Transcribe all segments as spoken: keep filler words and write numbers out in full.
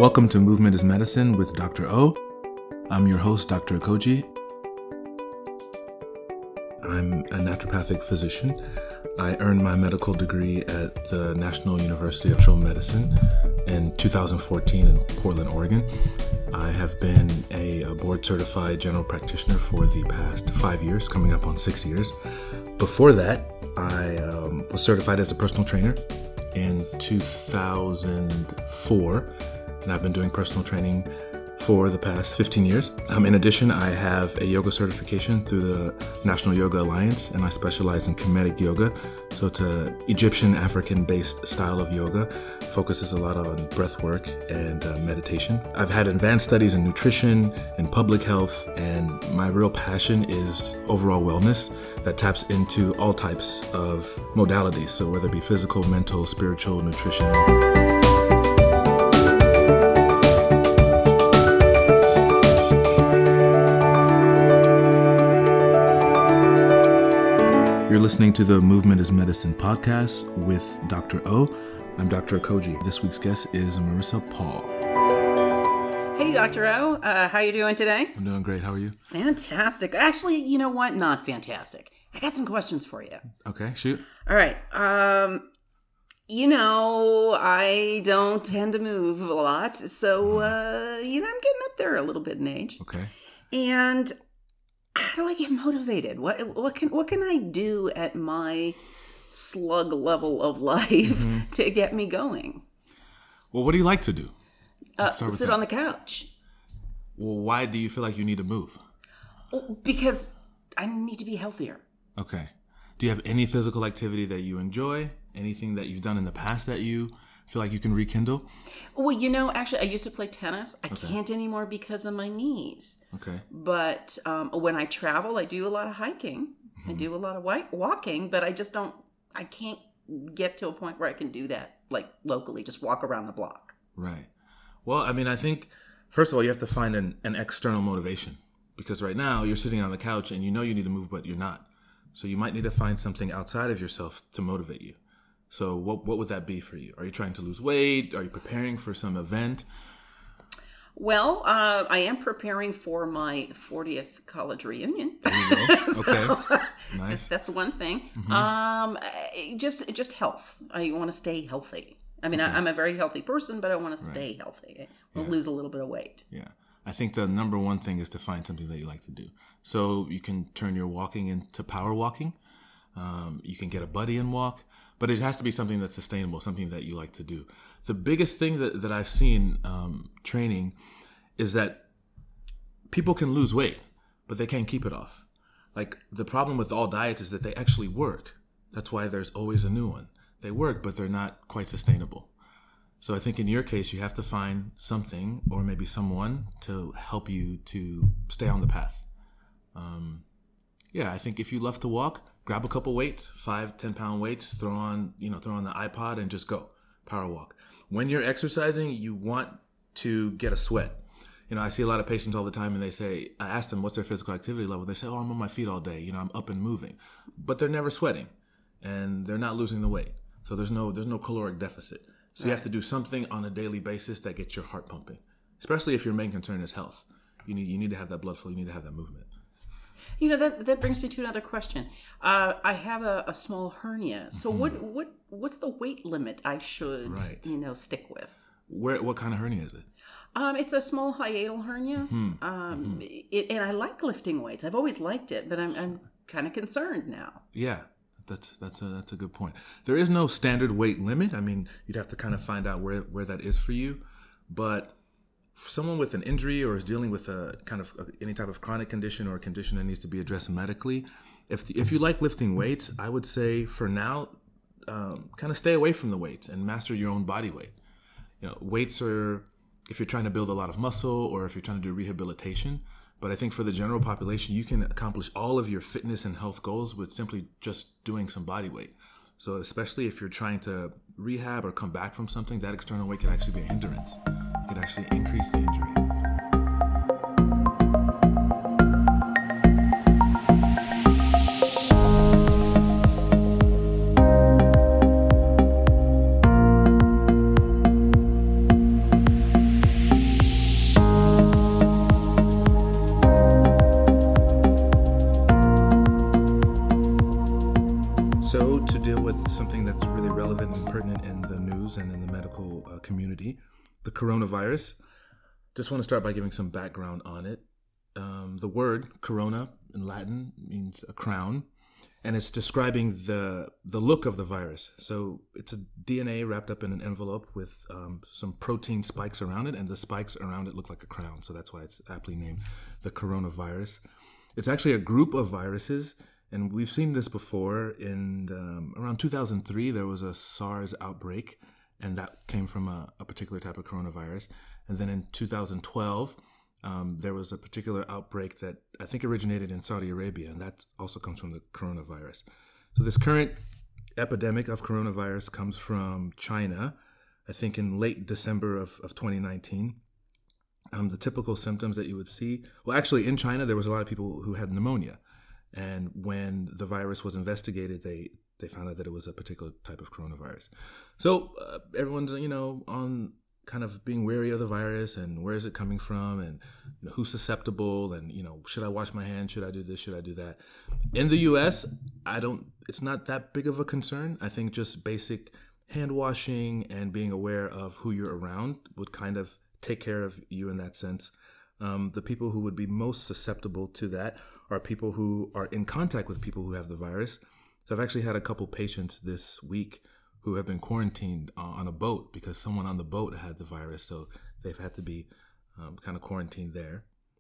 Welcome to Movement is Medicine with Doctor O. I'm your host, Doctor Okoji. I'm a naturopathic physician. I earned my medical degree at the National University of Natural Medicine in two thousand fourteen in Portland, Oregon. I have been a, a board-certified general practitioner for the past five years, coming up on six years. Before that, I um, was certified as a personal trainer in two thousand four, and I've been doing personal training for the past fifteen years. Um, in addition, I have a yoga certification through the National Yoga Alliance, and I specialize in Kemetic yoga. So it's an Egyptian African-based style of yoga, focuses a lot on breath work and uh, meditation. I've had advanced studies in nutrition and public health, and my real passion is overall wellness that taps into all types of modalities. So whether it be physical, mental, spiritual, nutrition. You're listening to the Movement is Medicine podcast with Doctor O. I'm Doctor Okoji. This week's guest is Marissa Paul. Hey, Doctor O. Uh, how you doing today? I'm doing great. How are you? Fantastic. Actually, you know what? Not fantastic. I got some questions for you. Okay, shoot. All right. Um, you know, I don't tend to move a lot, so uh, you know, I'm getting up there a little bit in age. Okay. And how do I get motivated? What what can what can I do at my slug level of life mm-hmm. to get me going? Well, what do you like to do? Uh, sit that. on the couch. Well, why do you feel like you need to move? Because I need to be healthier. Okay. Do you have any physical activity that you enjoy? Anything that you've done in the past that you feel like you can rekindle? Well, you know, actually, I used to play tennis. I okay. can't anymore because of my knees. Okay. But um, when I travel, I do a lot of hiking. Mm-hmm. I do a lot of walking, but I just don't, I can't get to a point where I can do that, like locally, just walk around the block. Right. Well, I mean, I think, first of all, you have to find an, an external motivation. Because right now, you're sitting on the couch and you know you need to move, but you're not. So you might need to find something outside of yourself to motivate you. So what what would that be for you? Are you trying to lose weight? Are you preparing for some event? Well, uh, I am preparing for my fortieth college reunion. There you go. so, okay. Nice. That's one thing. Mm-hmm. Um, just just health. I want to stay healthy. I mean, okay. I, I'm a very healthy person, but I want to stay right. healthy. I want to yeah. lose a little bit of weight. Yeah. I think the number one thing is to find something that you like to do. So you can turn your walking into power walking. Um, you can get a buddy and walk. But it has to be something that's sustainable, something that you like to do. The biggest thing that, that I've seen um, training is that people can lose weight, but they can't keep it off. Like, the problem with all diets is that they actually work. That's why there's always a new one. They work, but they're not quite sustainable. So I think in your case, you have to find something or maybe someone to help you to stay on the path. Um, yeah, I think if you love to walk, grab a couple weights, five, ten pound weights, throw on, you know, throw on the iPod and just go power walk. When you're exercising, you want to get a sweat. You know, I see a lot of patients all the time and they say, I ask them what's their physical activity level. They say, oh, I'm on my feet all day. You know, I'm up and moving, but they're never sweating and they're not losing the weight. So there's no, there's no caloric deficit. So you have to do something on a daily basis that gets your heart pumping, especially if your main concern is health. You need, you need to have that blood flow. You need to have that movement. You know, that that brings me to another question. Uh, I have a, a small hernia. So mm-hmm. what what what's the weight limit I should, right. you know, stick with? Where What kind of hernia is it? Um, it's a small hiatal hernia. Mm-hmm. Um, mm-hmm. It, and I like lifting weights. I've always liked it, but I'm I'm kind of concerned now. Yeah, that's that's a that's a good point. There is no standard weight limit. I mean, you'd have to kind of find out where where that is for you, but for someone with an injury or is dealing with a kind of any type of chronic condition or a condition that needs to be addressed medically, if the, if you like lifting weights, I would say for now, um, kind of stay away from the weights and master your own body weight. You know, weights are if you're trying to build a lot of muscle or if you're trying to do rehabilitation. But I think for the general population, you can accomplish all of your fitness and health goals with simply just doing some body weight. So especially if you're trying to rehab or come back from something, that external weight can actually be a hindrance. It could actually increase the injury. So, to deal with something that's really relevant and pertinent in the news and in the medical uh, community, the coronavirus, just want to start by giving some background on it. Um, the word corona in Latin means a crown, and it's describing the the look of the virus. So it's a D N A wrapped up in an envelope with um, some protein spikes around it, and the spikes around it look like a crown. So that's why it's aptly named the coronavirus. It's actually a group of viruses. And we've seen this before. In um, around two thousand three, there was a SARS outbreak, and that came from a, a particular type of coronavirus. And then in two thousand twelve, um, there was a particular outbreak that I think originated in Saudi Arabia, and that also comes from the coronavirus. So this current epidemic of coronavirus comes from China, I think in late December of, of twenty nineteen. Um, the typical symptoms that you would see, well, actually in China, there was a lot of people who had pneumonia. And when the virus was investigated, they, they found out that it was a particular type of coronavirus. So uh, everyone's, you know, on kind of being wary of the virus and where is it coming from and, you know, who's susceptible and, you know, should I wash my hands? Should I do this? Should I do that? In the U S, I don't, it's not that big of a concern. I think just basic hand washing and being aware of who you're around would kind of take care of you in that sense. Um, the people who would be most susceptible to that are people who are in contact with people who have the virus. So I've actually had a couple patients this week who have been quarantined uh, on a boat because someone on the boat had the virus. So they've had to be um, kind of quarantined there.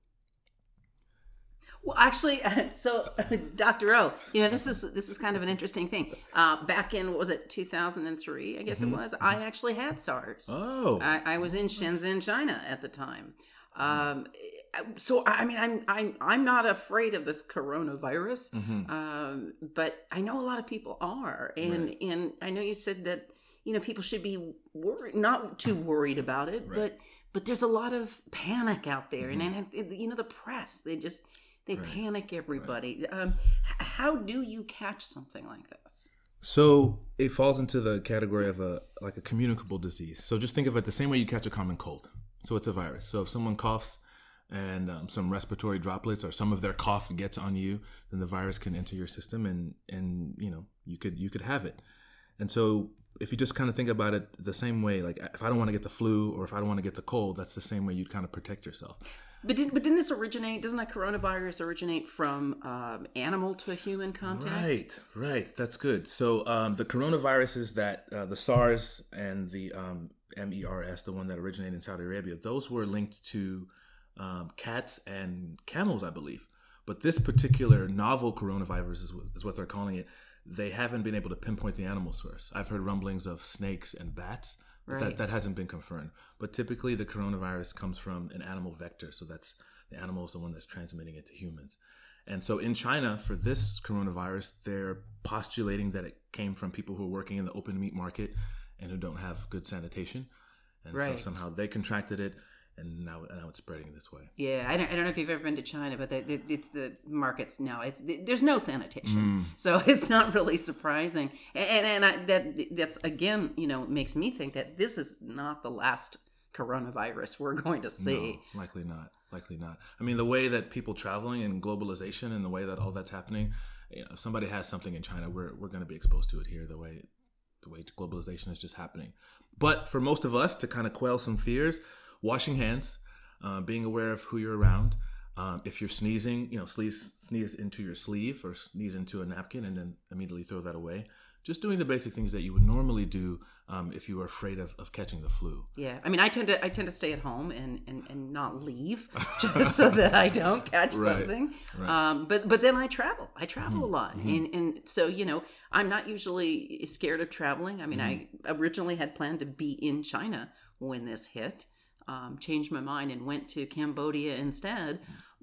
Well, actually, uh, so uh, Doctor O, you know, this is this is kind of an interesting thing. Uh, back in, what was it, two thousand three, I guess mm-hmm. it was, I actually had SARS. Oh. I, I was in Shenzhen, China at the time. Um, so I mean, I'm I'm I'm not afraid of this coronavirus, mm-hmm. um, but I know a lot of people are, and right. and I know you said that you know people should be worried, not too worried about it, right. but but there's a lot of panic out there, mm-hmm. and, and you know the press they just they right. panic everybody. Right. Um, how do you catch something like this? So it falls into the category of a like a communicable disease. So just think of it the same way you catch a common cold. So it's a virus. So if someone coughs and um, some respiratory droplets or some of their cough gets on you, then the virus can enter your system and, and you know, you could you could have it. And so if you just kind of think about it the same way, like if I don't want to get the flu or if I don't want to get the cold, that's the same way you'd kind of protect yourself. But, did, but didn't this originate, doesn't that coronavirus originate from um, animal to human contact? Right, right. That's good. So um, the coronaviruses that, uh, the SARS and the um, MERS, the one that originated in Saudi Arabia, those were linked to um, cats and camels, I believe. But this particular novel coronavirus is, is what they're calling it. They haven't been able to pinpoint the animal source. I've heard rumblings of snakes and bats. Right. That, that hasn't been confirmed. But typically the coronavirus comes from an animal vector. So that's the animal is the one that's transmitting it to humans. And so in China, for this coronavirus, they're postulating that it came from people who are working in the open meat market and who don't have good sanitation. And right. so somehow they contracted it. And now, now it's spreading this way. Yeah, I don't, I don't know if you've ever been to China, but they, it's the markets. No, it's there's no sanitation, mm. so it's not really surprising. And and I, that that's again, you know, makes me think that this is not the last coronavirus we're going to see. No, likely not. Likely not. I mean, the way that people traveling and globalization and the way that all that's happening, you know, if somebody has something in China, we're we're going to be exposed to it here. The way the way globalization is just happening. But for most of us, to kind of quell some fears. Washing hands, uh, being aware of who you're around. Um, if you're sneezing, you know, sneeze, sneeze into your sleeve or sneeze into a napkin and then immediately throw that away. Just doing the basic things that you would normally do um, if you were afraid of, of catching the flu. Yeah, I mean, I tend to I tend to stay at home and, and, and not leave just so that I don't catch right. something. Right. Um, but but then I travel. I travel mm-hmm. a lot, mm-hmm. and and so you know, I'm not usually scared of traveling. I mean, mm-hmm. I originally had planned to be in China when this hit. Um, changed my mind and went to Cambodia instead.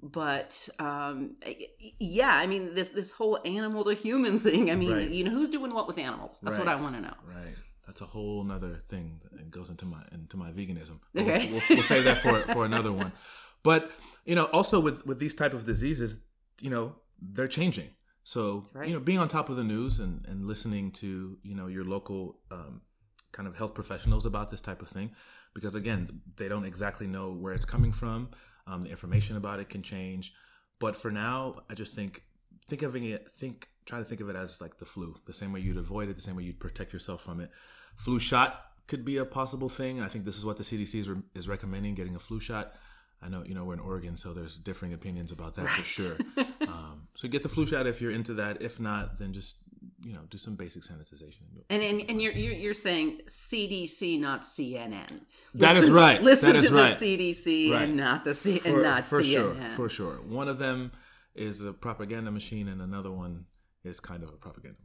But um, yeah, I mean, this this whole animal to human thing. I mean, right. you know, who's doing what with animals? That's right. what I want to know. Right. That's a whole nother thing that goes into my into my veganism. Okay. We'll, we'll, we'll save that for for another one. But you know, also with with these type of diseases, you know, they're changing. So right. you know, being on top of the news and and listening to you know your local um, kind of health professionals about this type of thing. Because again, they don't exactly know where it's coming from. Um, the information about it can change. But for now, I just think think of it think try to think of it as like the flu, the same way you'd avoid it, the same way you'd protect yourself from it. Flu shot could be a possible thing. I think this is what the C D C is, re- is recommending, getting a flu shot. I know, you know, we're in Oregon, so there's differing opinions about that. Right. For sure. um, so get the flu shot if you're into that. If not, then just, you know, do some basic sanitization. And and, and you're, you're you're saying C D C, not C N N. That listen, is right. Listen that is to right. the C D C right. and not the C for, and not for C N N. Sure, for sure. One of them is a propaganda machine, and another one is kind of a propaganda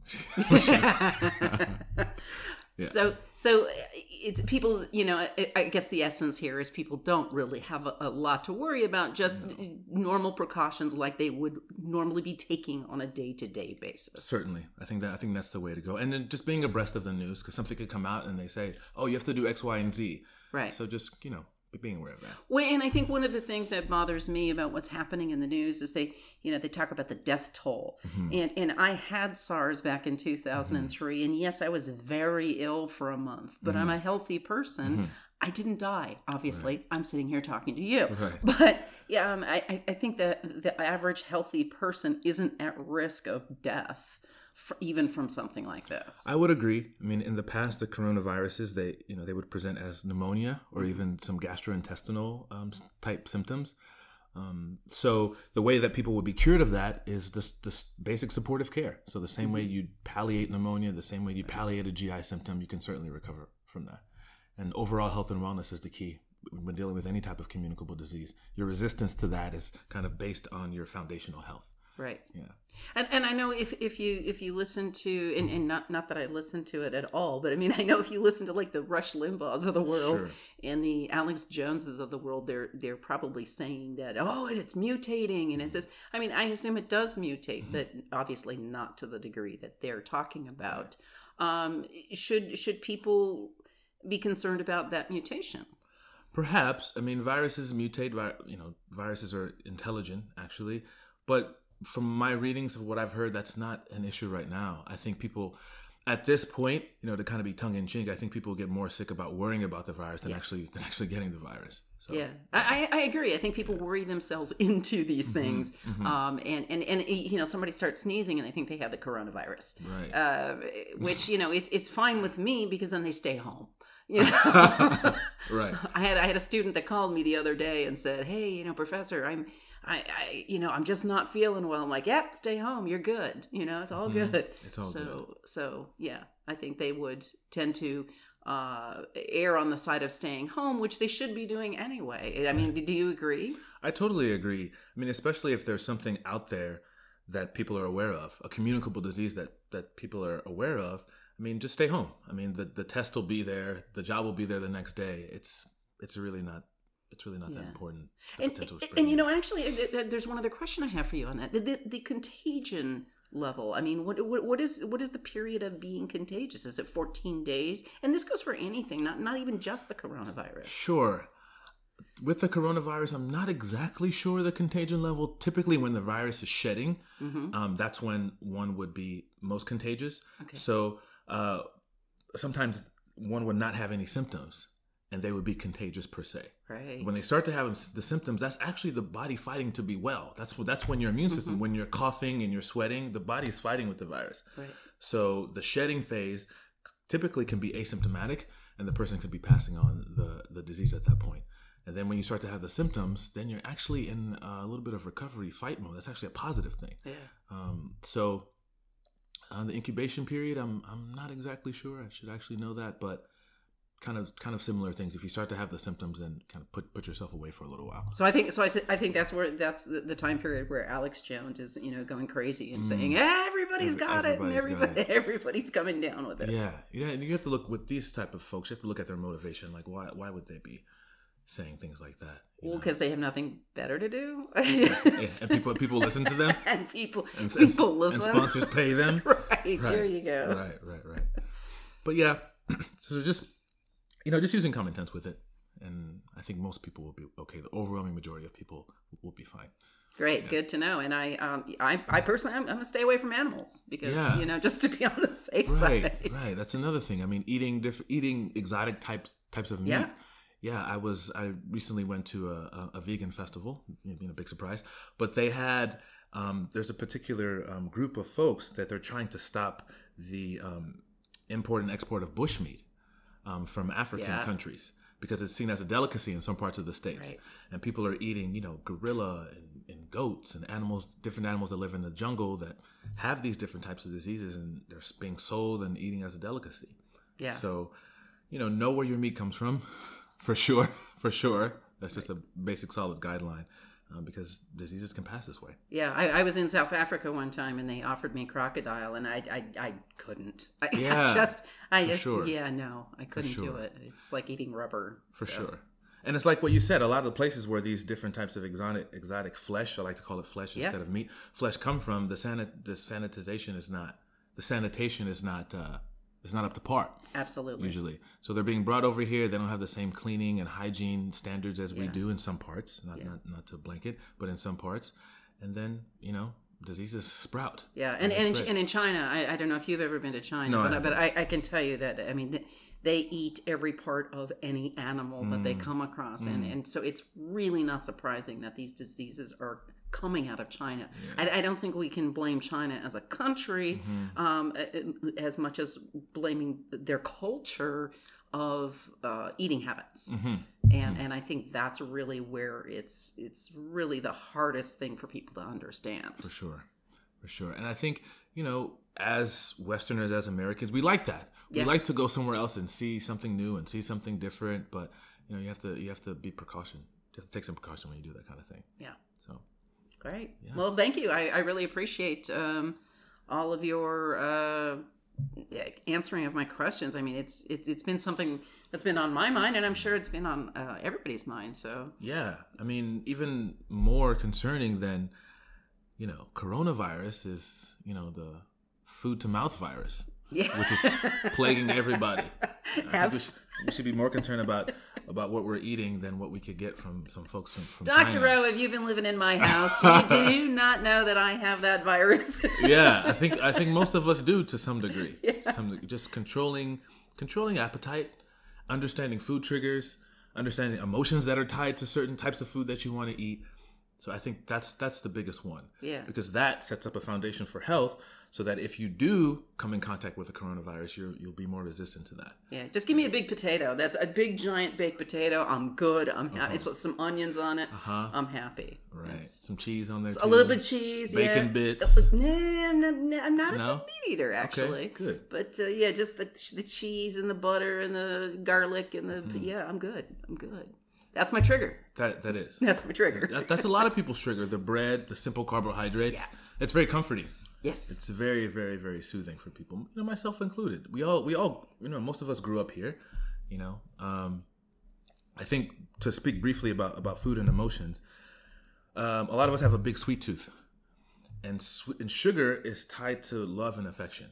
machine. Yeah. So, so it's people, you know, I, I guess the essence here is people don't really have a, a lot to worry about, just no. normal precautions like they would normally be taking on a day-to-day basis. Certainly. I think that, I think that's the way to go. And then just being abreast of the news, because something could come out and they say, oh, you have to do X, Y, and Z. Right. So just, you know, being aware of that. Well, and I think one of the things that bothers me about what's happening in the news is they, you know, they talk about the death toll. Mm-hmm. And and I had SARS back in two thousand three. Mm-hmm. And yes, I was very ill for a month, but mm-hmm. I'm a healthy person. Mm-hmm. I didn't die, obviously. Right. I'm sitting here talking to you. Right. But yeah, um, I, I think that the average healthy person isn't at risk of death. For, even from something like this. I would agree. I mean, in the past, the coronaviruses, they, you know, they would present as pneumonia or even some gastrointestinal um, type symptoms. Um, so the way that people would be cured of that is this, this basic supportive care. So the same mm-hmm. way you'd palliate pneumonia, the same way you palliate a G I symptom, you can certainly recover from that. And overall health and wellness is the key when dealing with any type of communicable disease. Your resistance to that is kind of based on your foundational health. Right. Yeah. And and I know if, if you if you listen to and, and not not that I listen to it at all, but I mean I know if you listen to like the Rush Limbaughs of the world sure. and the Alex Joneses of the world, they're they're probably saying that oh and it's mutating and it's this. I mean I assume it does mutate, mm-hmm. but obviously not to the degree that they're talking about. Um, should should people be concerned about that mutation? Perhaps. I mean viruses mutate. You know viruses are intelligent actually, but from my readings of what I've heard, that's not an issue right now. I think people, at this point, you know, to kind of be tongue in cheek, I think people get more sick about worrying about the virus than yeah. actually than actually getting the virus. So, yeah, I, I agree. I think people worry themselves into these things, mm-hmm. um, and, and and you know, somebody starts sneezing and they think they have the coronavirus, right? Uh, which you know is is fine with me because then they stay home. You know? Right. I had I had a student that called me the other day and said, "Hey, you know, professor, I'm." I, I, you know, I'm just not feeling well. I'm like, yep, stay home. You're good. You know, it's all mm-hmm. good. It's all so, good. So, yeah, I think they would tend to uh, err on the side of staying home, which they should be doing anyway. I mean, do you agree? I totally agree. I mean, especially if there's something out there that people are aware of, a communicable disease that, that people are aware of. I mean, just stay home. I mean, the, the test will be there. The job will be there the next day. It's, it's really not It's really not yeah. that important. And, and you know, actually, there's one other question I have for you on that: the, the contagion level. I mean, what, what what is what is the period of being contagious? Is it fourteen days? And this goes for anything, not not even just the coronavirus. Sure. With the coronavirus, I'm not exactly sure the contagion level. Typically, when the virus is shedding, mm-hmm. um, that's when one would be most contagious. Okay. So uh, sometimes one would not have any symptoms, and they would be contagious per se. Right. When they start to have the symptoms, that's actually the body fighting to be well. That's what, that's when your immune system, mm-hmm. when you're coughing and you're sweating, the body is fighting with the virus. Right. So the shedding phase typically can be asymptomatic, and the person could be passing on the, the disease at that point. And then when you start to have the symptoms, then you're actually in a little bit of recovery fight mode. That's actually a positive thing. Yeah. Um, so on the incubation period, I'm I'm not exactly sure. I should actually know that, but kind of kind of similar things. If you start to have the symptoms, then kind of put put yourself away for a little while. So I think so I, I think that's where that's the, the time period where Alex Jones is, you know, going crazy and mm. saying everybody's got Every, it and everybody it. everybody's coming down with it. Yeah, yeah. And you have to look with these type of folks. You have to look at their motivation. Like, why why would they be saying things like that? Well, because they have nothing better to do. Yeah, and people people listen to them. and people and, people and, listen. And sponsors pay them. right, right. There you go. Right. Right. Right. But yeah, so just. You know, just using common sense with it, and I think most people will be okay. The overwhelming majority of people will be fine. Great, yeah. Good to know. And I, um, I, I personally, I'm, I'm gonna stay away from animals because yeah. you know, just to be on the safe right, side. Right, that's another thing. I mean, eating different, eating exotic types types of meat. Yeah. Yeah, I was. I recently went to a, a, a vegan festival. You know, a big surprise, but they had um, there's a particular um, group of folks that they're trying to stop the um, import and export of bushmeat um, from African Yeah. countries because it's seen as a delicacy in some parts of the States. Right. And people are eating, you know, gorilla and, and goats and animals, different animals that live in the jungle that have these different types of diseases, and they're being sold and eating as a delicacy. Yeah. So, you know, know where your meat comes from, for sure, for sure. That's just a basic, solid guideline, uh, because diseases can pass this way. Yeah, I, I was in South Africa one time, and they offered me crocodile, and I, I, I couldn't. I, Yeah, I just, I for just, sure. yeah, no, I couldn't do sure. it. It's like eating rubber. For so. sure. And it's like what you said, a lot of the places where these different types of exotic exotic flesh, I like to call it flesh Yeah. instead of meat, flesh come from, the sanit the sanitization is not, the sanitation is not, uh, is not up to par. Absolutely. Usually. So they're being brought over here. They don't have the same cleaning and hygiene standards as we Yeah. do in some parts, not, Yeah. not, not to blanket, but in some parts. And then, you know, diseases sprout. Yeah, and they and in, spread. and in China, I, I don't know if you've ever been to China, No, I but, I haven't. but I, I can tell you that, I mean, th- they eat every part of any animal that Mm. they come across. And, and so it's really not surprising that these diseases are coming out of China. Yeah. I, I don't think we can blame China as a country Mhm. um, as much as blaming their culture of uh, eating habits. Mhm. And and I think that's really where it's it's really the hardest thing for people to understand. For sure. For sure. And I think, you know, as Westerners, as Americans, we like that. Yeah. We like to go somewhere else and see something new and see something different. But, you know, you have to you have to be precaution. You have to take some precaution when you do that kind of thing. Yeah. So, Great. Yeah. Well, thank you. I, I really appreciate um, all of your uh, answering of my questions. I mean, it's, it's it's been something that's been on my mind, and I'm sure it's been on uh, everybody's mind. So yeah. I mean, even more concerning than, you know, coronavirus is, you know, the food to mouth virus, yeah, which is plaguing everybody. I think we Abs- should, we should be more concerned about about what we're eating than what we could get from some folks from, from Doctor China. Rowe, have you been living in my house? Do you, do you not know that I have that virus? Yeah, I think I think most of us do to some degree. Yeah. To some degree. Just controlling controlling appetite, understanding food triggers, understanding emotions that are tied to certain types of food that you want to eat. So I think that's that's the biggest one. Yeah. Because that sets up a foundation for health, so that if you do come in contact with the coronavirus, you're, you'll be more resistant to that. Yeah, just give me a big potato. That's a big giant baked potato. I'm good. I'm happy. It's with some onions on it. Uh-huh. I'm happy. Right. It's- Some cheese on there too. a little bit of cheese, Bacon yeah. bits. Nah, I'm not, nah, I'm not No? a big meat eater, actually. Okay, good. But uh, yeah, just the, the cheese and the butter and the garlic and the Mm-hmm. yeah, I'm good. I'm good. That's my trigger. That that is. That's my trigger. That, that's a lot of people's trigger. The bread, the simple carbohydrates. Yeah. It's very comforting. Yes. It's very, very, very soothing for people. You know, myself included. We all, we all, you know, most of us grew up here. You know, um, I think to speak briefly about about food and emotions, um, a lot of us have a big sweet tooth, and sw- and sugar is tied to love and affection.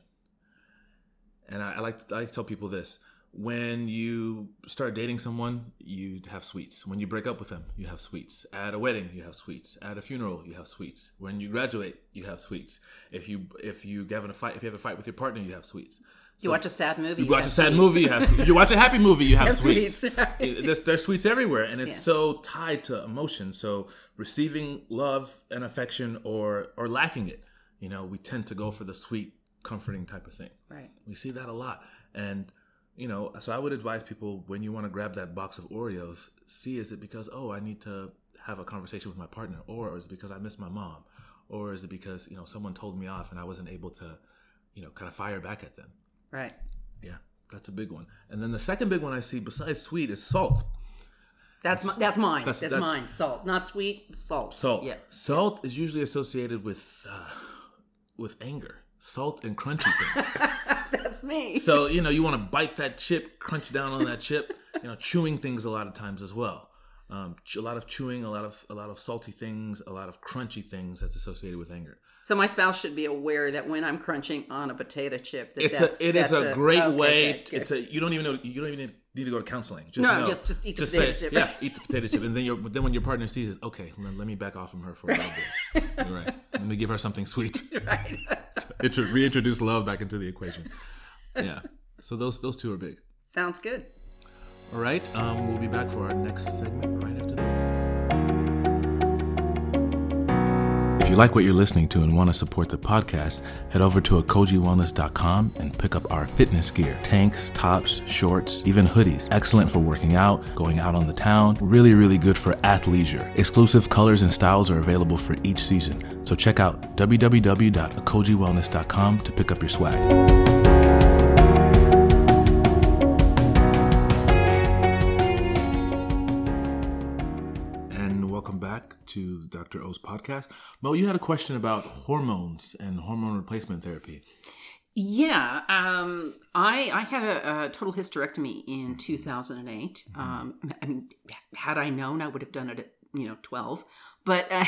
And I, I like I like to tell people this: when you start dating someone, you have sweets. When you break up with them, you have sweets. At a wedding, you have sweets. At a funeral, you have sweets. When you graduate, you have sweets. If you if you have a fight, if you have a fight with your partner, you have sweets. You watch a sad movie. You watch a have sad sweets. movie, you have sweets. You watch a happy movie, you have Have sweets. sweets. It- There's, there's sweets everywhere, and it's Yeah. so tied to emotion. So receiving love and affection, or or lacking it, you know, we tend to go for the sweet, comforting type of thing. Right. We see that a lot, and you know, so I would advise people, when you want to grab that box of Oreos, see, is it because, oh, I need to have a conversation with my partner, or is it because I miss my mom, or is it because, you know, someone told me off and I wasn't able to, you know, kind of fire back at them. Right. Yeah, that's a big one. And then the second big one I see besides sweet is salt. That's my, that's mine. that's- That's, that's- mine. Salt, not sweet. Salt. Salt. Yeah. Salt is usually associated with uh, with anger. Salt and crunchy things. That's me. So, you know, you want to bite that chip, crunch down on that chip, you know, chewing things a lot of times as well. Um, ch- a lot of chewing, a lot of a lot of salty things, a lot of crunchy things that's associated with anger. So my spouse should be aware that when I'm crunching on a potato chip, that It's that's, a it is that's a great okay, way. good, good. It's a you don't even know you don't even need to go to counseling. Just No, know. just- just eat the just potato say, chip. Yeah, eat the potato chip, and then your then when your partner sees it, okay, let, let me back off from her for a little bit. You're right. Let me give her something sweet. right. Intro- reintroduce love back into the equation. Yeah. So those those two are big. Sounds good. All right. Um, we'll be back for our next segment right after this. If If you like what you're listening to and want to support the podcast, head over to akoji wellness dot com and pick up our fitness gear. Tanks, tops, shorts, even hoodies. Excellent for working out, going out on the town. Really, really good for athleisure. Exclusive colors and styles are available for each season. So check out w w w dot akoji wellness dot com to pick up your swag. To Doctor O's podcast. Mo, you had a question about hormones and hormone replacement therapy. Yeah, um, I I had a, a total hysterectomy in two thousand eight. Mm-hmm. Um, I mean, had I known, I would have done it at you know twelve. But uh,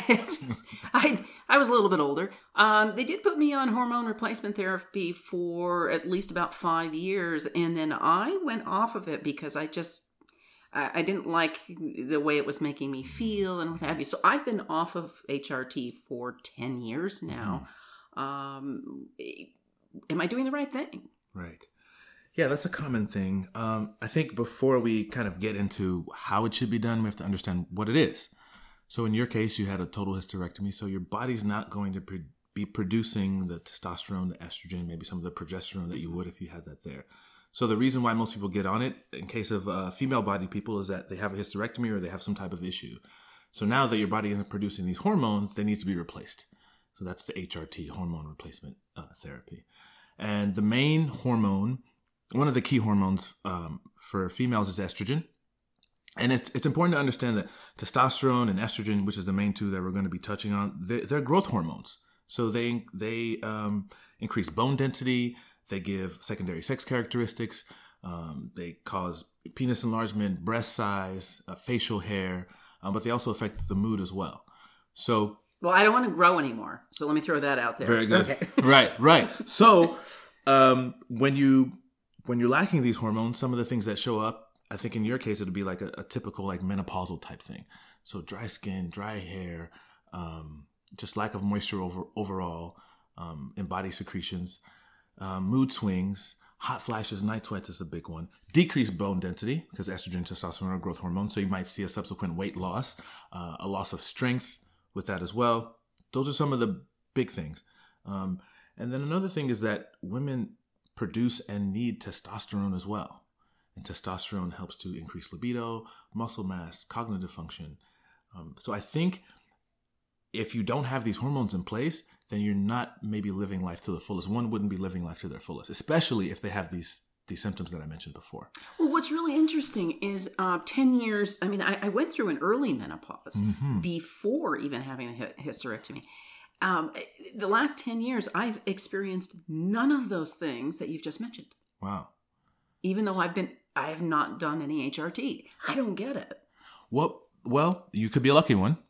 I I was a little bit older. Um, they did put me on hormone replacement therapy for at least about five years, and then I went off of it because I just. I didn't like the way it was making me feel and what have you. So I've been off of H R T for ten years now. Mm-hmm. Um, am I doing the right thing? Right. Yeah, that's a common thing. Um, I think before we kind of get into how it should be done, we have to understand what it is. So in your case, you had a total hysterectomy. So your body's not going to pre- be producing the testosterone, the estrogen, maybe some of the progesterone that you would if you had that there. So the reason why most people get on it, in case of uh, female-bodied people, is that they have a hysterectomy or they have some type of issue. So now that your body isn't producing these hormones, they need to be replaced. So that's the H R T, hormone replacement uh, therapy. And the main hormone, one of the key hormones um, for females is estrogen. And it's it's important to understand that testosterone and estrogen, which is the main two that we're going to be touching on, they're, they're growth hormones. So they they um, increase bone density. They give secondary sex characteristics. Um, they cause penis enlargement, breast size, uh, facial hair, um, but they also affect the mood as well. So, well, I don't want to grow anymore, so let me throw that out there. Very good. Okay. Right, right. So, um, when you when you're lacking these hormones, some of the things that show up, I think in your case, it would be like a, a typical like menopausal type thing. So, dry skin, dry hair, um, just lack of moisture over overall, um, in body secretions. Um, mood swings, hot flashes, night sweats is a big one. Decreased bone density, because estrogen and testosterone are growth hormones, so you might see a subsequent weight loss, uh, a loss of strength with that as well. Those are some of the big things. Um, and then another thing is that women produce and need testosterone as well. And testosterone helps to increase libido, muscle mass, cognitive function. Um, so I think if you don't have these hormones in place, then you're not maybe living life to the fullest. One wouldn't be living life to their fullest, especially if they have these these symptoms that I mentioned before. Well, what's really interesting is uh, ten years, I mean, I, I went through an early menopause mm-hmm. before even having a hysterectomy. Um, the last ten years, I've experienced none of those things that you've just mentioned. Wow. Even though I've been, I have not done any H R T. I don't get it. Well, well, you could be a lucky one.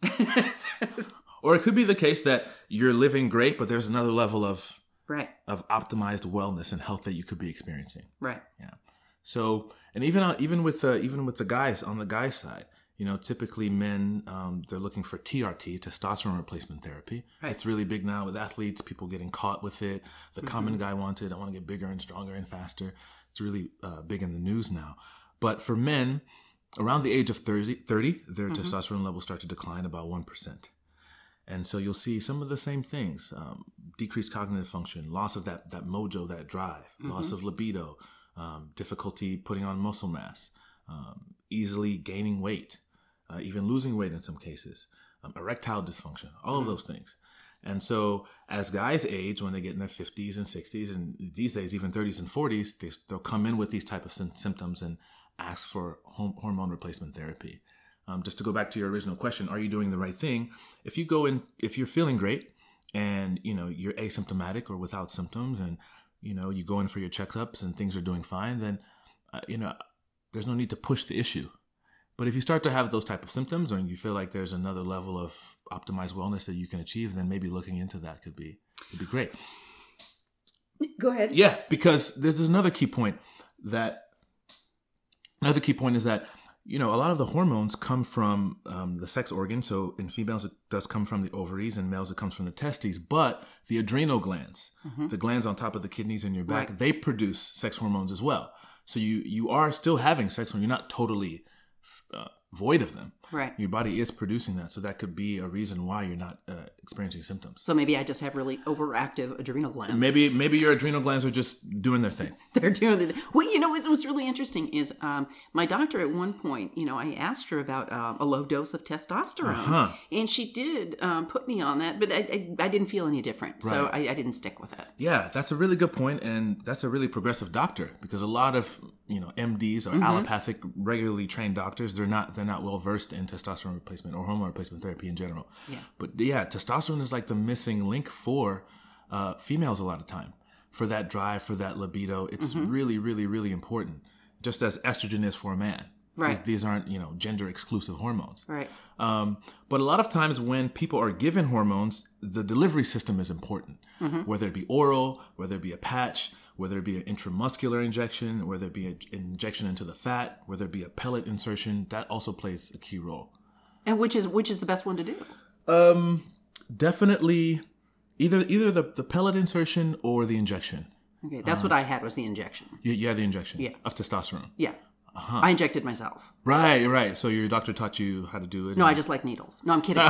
Or it could be the case that you're living great, but there's another level of right of optimized wellness and health that you could be experiencing. Right. Yeah. So, and even uh, even with uh, even with the guys on the guy side, you know, typically men um, they're looking for T R T, testosterone replacement therapy. Right. It's really big now with athletes. People getting caught with it. The mm-hmm. common guy wants it. I want to get bigger and stronger and faster. It's really uh, big in the news now. But for men, around the age of thirty, thirty their mm-hmm. testosterone levels start to decline about one percent. And so you'll see some of the same things, um, decreased cognitive function, loss of that that mojo, that drive, mm-hmm. loss of libido, um, difficulty putting on muscle mass, um, easily gaining weight, uh, even losing weight in some cases, um, erectile dysfunction, all mm-hmm. of those things. And so as guys age, when they get in their fifties and sixties, and these days even thirties and forties, they, they'll come in with these type of symptoms and ask for hormone replacement therapy. Um, just to go back to your original question, are you doing the right thing? If you go in, if you're feeling great and, you know, you're asymptomatic or without symptoms and, you know, you go in for your checkups and things are doing fine, then, uh, you know, there's no need to push the issue. But if you start to have those type of symptoms or you feel like there's another level of optimized wellness that you can achieve, then maybe looking into that could be, could be great. Go ahead. Yeah, because there's, there's another key point that, another key point is that, you know, a lot of the hormones come from um, the sex organ. So in females, it does come from the ovaries, and males, it comes from the testes. But the adrenal glands, mm-hmm. the glands on top of the kidneys in your back, right. they produce sex hormones as well. So you you are still having sex when you're not totally uh, void of them. Right. Your body is producing that. So that could be a reason why you're not uh, experiencing symptoms. So maybe I just have really overactive adrenal glands. Maybe maybe your adrenal glands are just doing their thing. They're doing the well. You know what's, what's really interesting is um, my doctor at one point. You know, I asked her about um, a low dose of testosterone, Uh-huh. and she did um, put me on that, but I, I, I didn't feel any different, so Right. I, I didn't stick with it. Yeah, that's a really good point, and that's a really progressive doctor, because a lot of you know M Ds or Mm-hmm. allopathic, regularly trained doctors, they're not they're not well versed in testosterone replacement or hormone replacement therapy in general. Yeah. But yeah, testosterone is like the missing link for uh, females a lot of time, for that drive, for that libido. It's Mm-hmm. really, really, really important, just as estrogen is for a man. Right. These, these aren't you know gender exclusive hormones. Right. Um, but a lot of times when people are given hormones, the delivery system is important, Mm-hmm. whether it be oral, whether it be a patch, whether it be an intramuscular injection, whether it be an injection into the fat, whether it be a pellet insertion, that also plays a key role. And which is which is the best one to do? Um, definitely either either the, the pellet insertion or the injection. Okay, that's what I had was the injection. Yeah, yeah the injection Yeah. of testosterone. Yeah. Uh-huh. I injected myself. Right, right. So your doctor taught you how to do it? No, and- I just like needles. No, I'm kidding.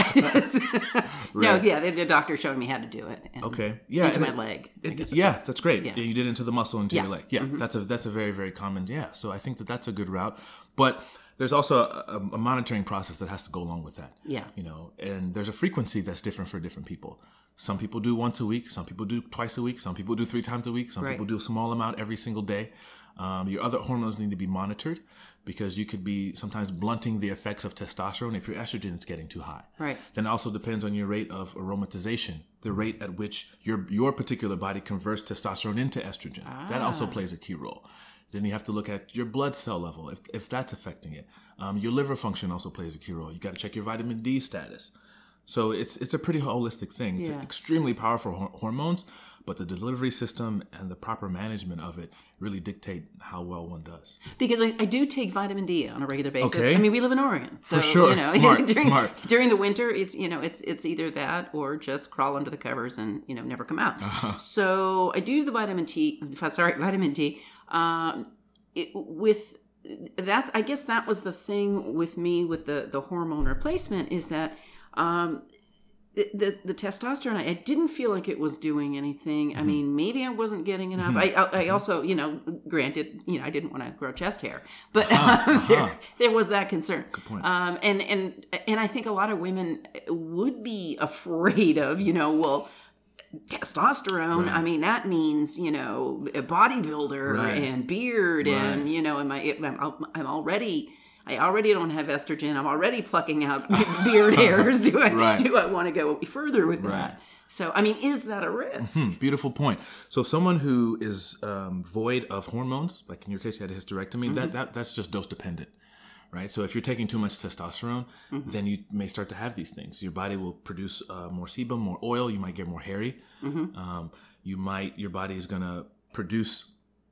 No, Right. yeah, the, the doctor showed me how to do it. And Okay. Yeah. Into and my it- leg. I It, guess it yeah, was. that's great. Yeah. Yeah. You did into the muscle into Yeah. your leg. Yeah, that's a that's a very very common. Yeah, so I think that that's a good route. But there's also a, a monitoring process that has to go along with that. Yeah. You know, and there's a frequency that's different for different people. Some people do once a week. Some people do twice a week. Some people do three times a week. Some Right. people do a small amount every single day. Um, your other hormones need to be monitored, because you could be sometimes blunting the effects of testosterone if your estrogen is getting too high. Right. Then it also depends on your rate of aromatization, the rate at which your your particular body converts testosterone into estrogen. That also plays a key role. Then you have to look at your blood cell level, if, if that's affecting it. Um, your liver function also plays a key role. You got to check your vitamin D status. So it's it's a pretty holistic thing. It's Yeah. extremely powerful hor- hormones, but the delivery system and the proper management of it really dictate how well one does. Because I, I do take vitamin D on a regular basis. Okay. I mean, we live in Oregon, so For sure. you know, Smart, during, smart. during the winter, it's you know, it's it's either that or just crawl under the covers and you know never come out. Uh-huh. So I do the vitamin T. Sorry, vitamin D. Um, it, with that's I guess that was the thing with me with the the hormone replacement is that. Um, The, the the testosterone, I, I didn't feel like it was doing anything. Mm-hmm. I mean, maybe I wasn't getting enough. I, I I also, you know, granted, you know, I didn't want to grow chest hair, but um, uh-huh. there, there was that concern. Good point. Um, and and and I think a lot of women would be afraid of, you know, well, testosterone. Right. I mean, that means you know, a bodybuilder Right. and beard, Right. and you know, am I? I'm, I'm already. I already don't have estrogen. I'm already plucking out beard hairs. Do I Right. do I want to go further with Right. that? So, I mean, is that a risk? Hmm, beautiful point. So someone who is um, void of hormones, like in your case, you had a hysterectomy, Mm-hmm. that, that that's just dose dependent, right? So if you're taking too much testosterone, Mm-hmm. then you may start to have these things. Your body will produce uh, more sebum, more oil. You might get more hairy. Mm-hmm. Um, you might, your body is going to produce,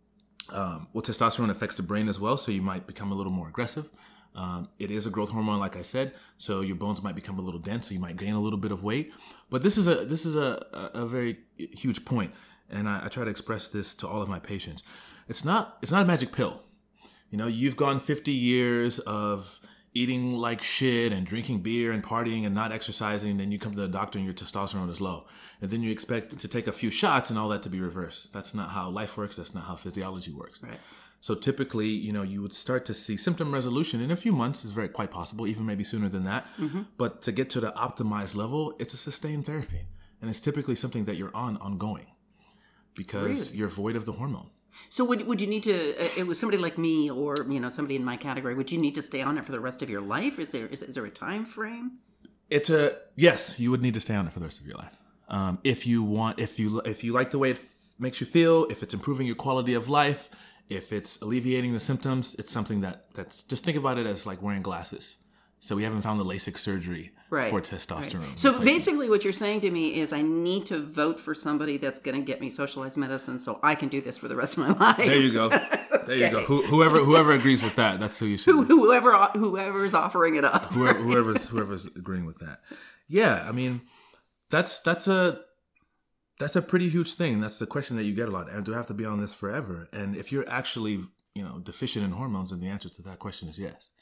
um, well, testosterone affects the brain as well. So you might become a little more aggressive. Um, it is a growth hormone, like I said, so your bones might become a little dense, so you might gain a little bit of weight. But this is a this is a, a, a very huge point, and I, I try to express this to all of my patients. It's not it's not a magic pill. You know, you've gone fifty years of eating like shit and drinking beer and partying and not exercising, and then you come to the doctor and your testosterone is low, and then you expect to take a few shots and all that to be reversed. That's not how life works. That's not how physiology works. Right. So typically, you know, you would start to see symptom resolution in a few months. Is very quite possible, even maybe sooner than that. Mm-hmm. But to get to the optimized level, it's a sustained therapy, and it's typically something that you're on ongoing because Really? you're void of the hormone. So would would you need to? Uh, it was somebody like me, or you know, somebody in my category. Would you need to stay on it for the rest of your life? Is there is, is there a time frame? It's a yes. You would need to stay on it for the rest of your life. Um, if you want, if you if you like the way it f- makes you feel, if it's improving your quality of life, if it's alleviating the symptoms, it's something that that's just think about it as like wearing glasses. So we haven't found the LASIK surgery Right. for testosterone. Right. So replacement. basically, what you're saying to me is, I need to vote for somebody that's going to get me socialized medicine, so I can do this for the rest of my life. There you go. There you go. Who, whoever whoever agrees with that, that's who you should. whoever whoever's offering it up. whoever, whoever's whoever's agreeing with that. Yeah, I mean, that's that's a that's a pretty huge thing. That's the question that you get a lot. And do I have to be on this forever? And if you're actually, you know, deficient in hormones, then the answer to that question is yes.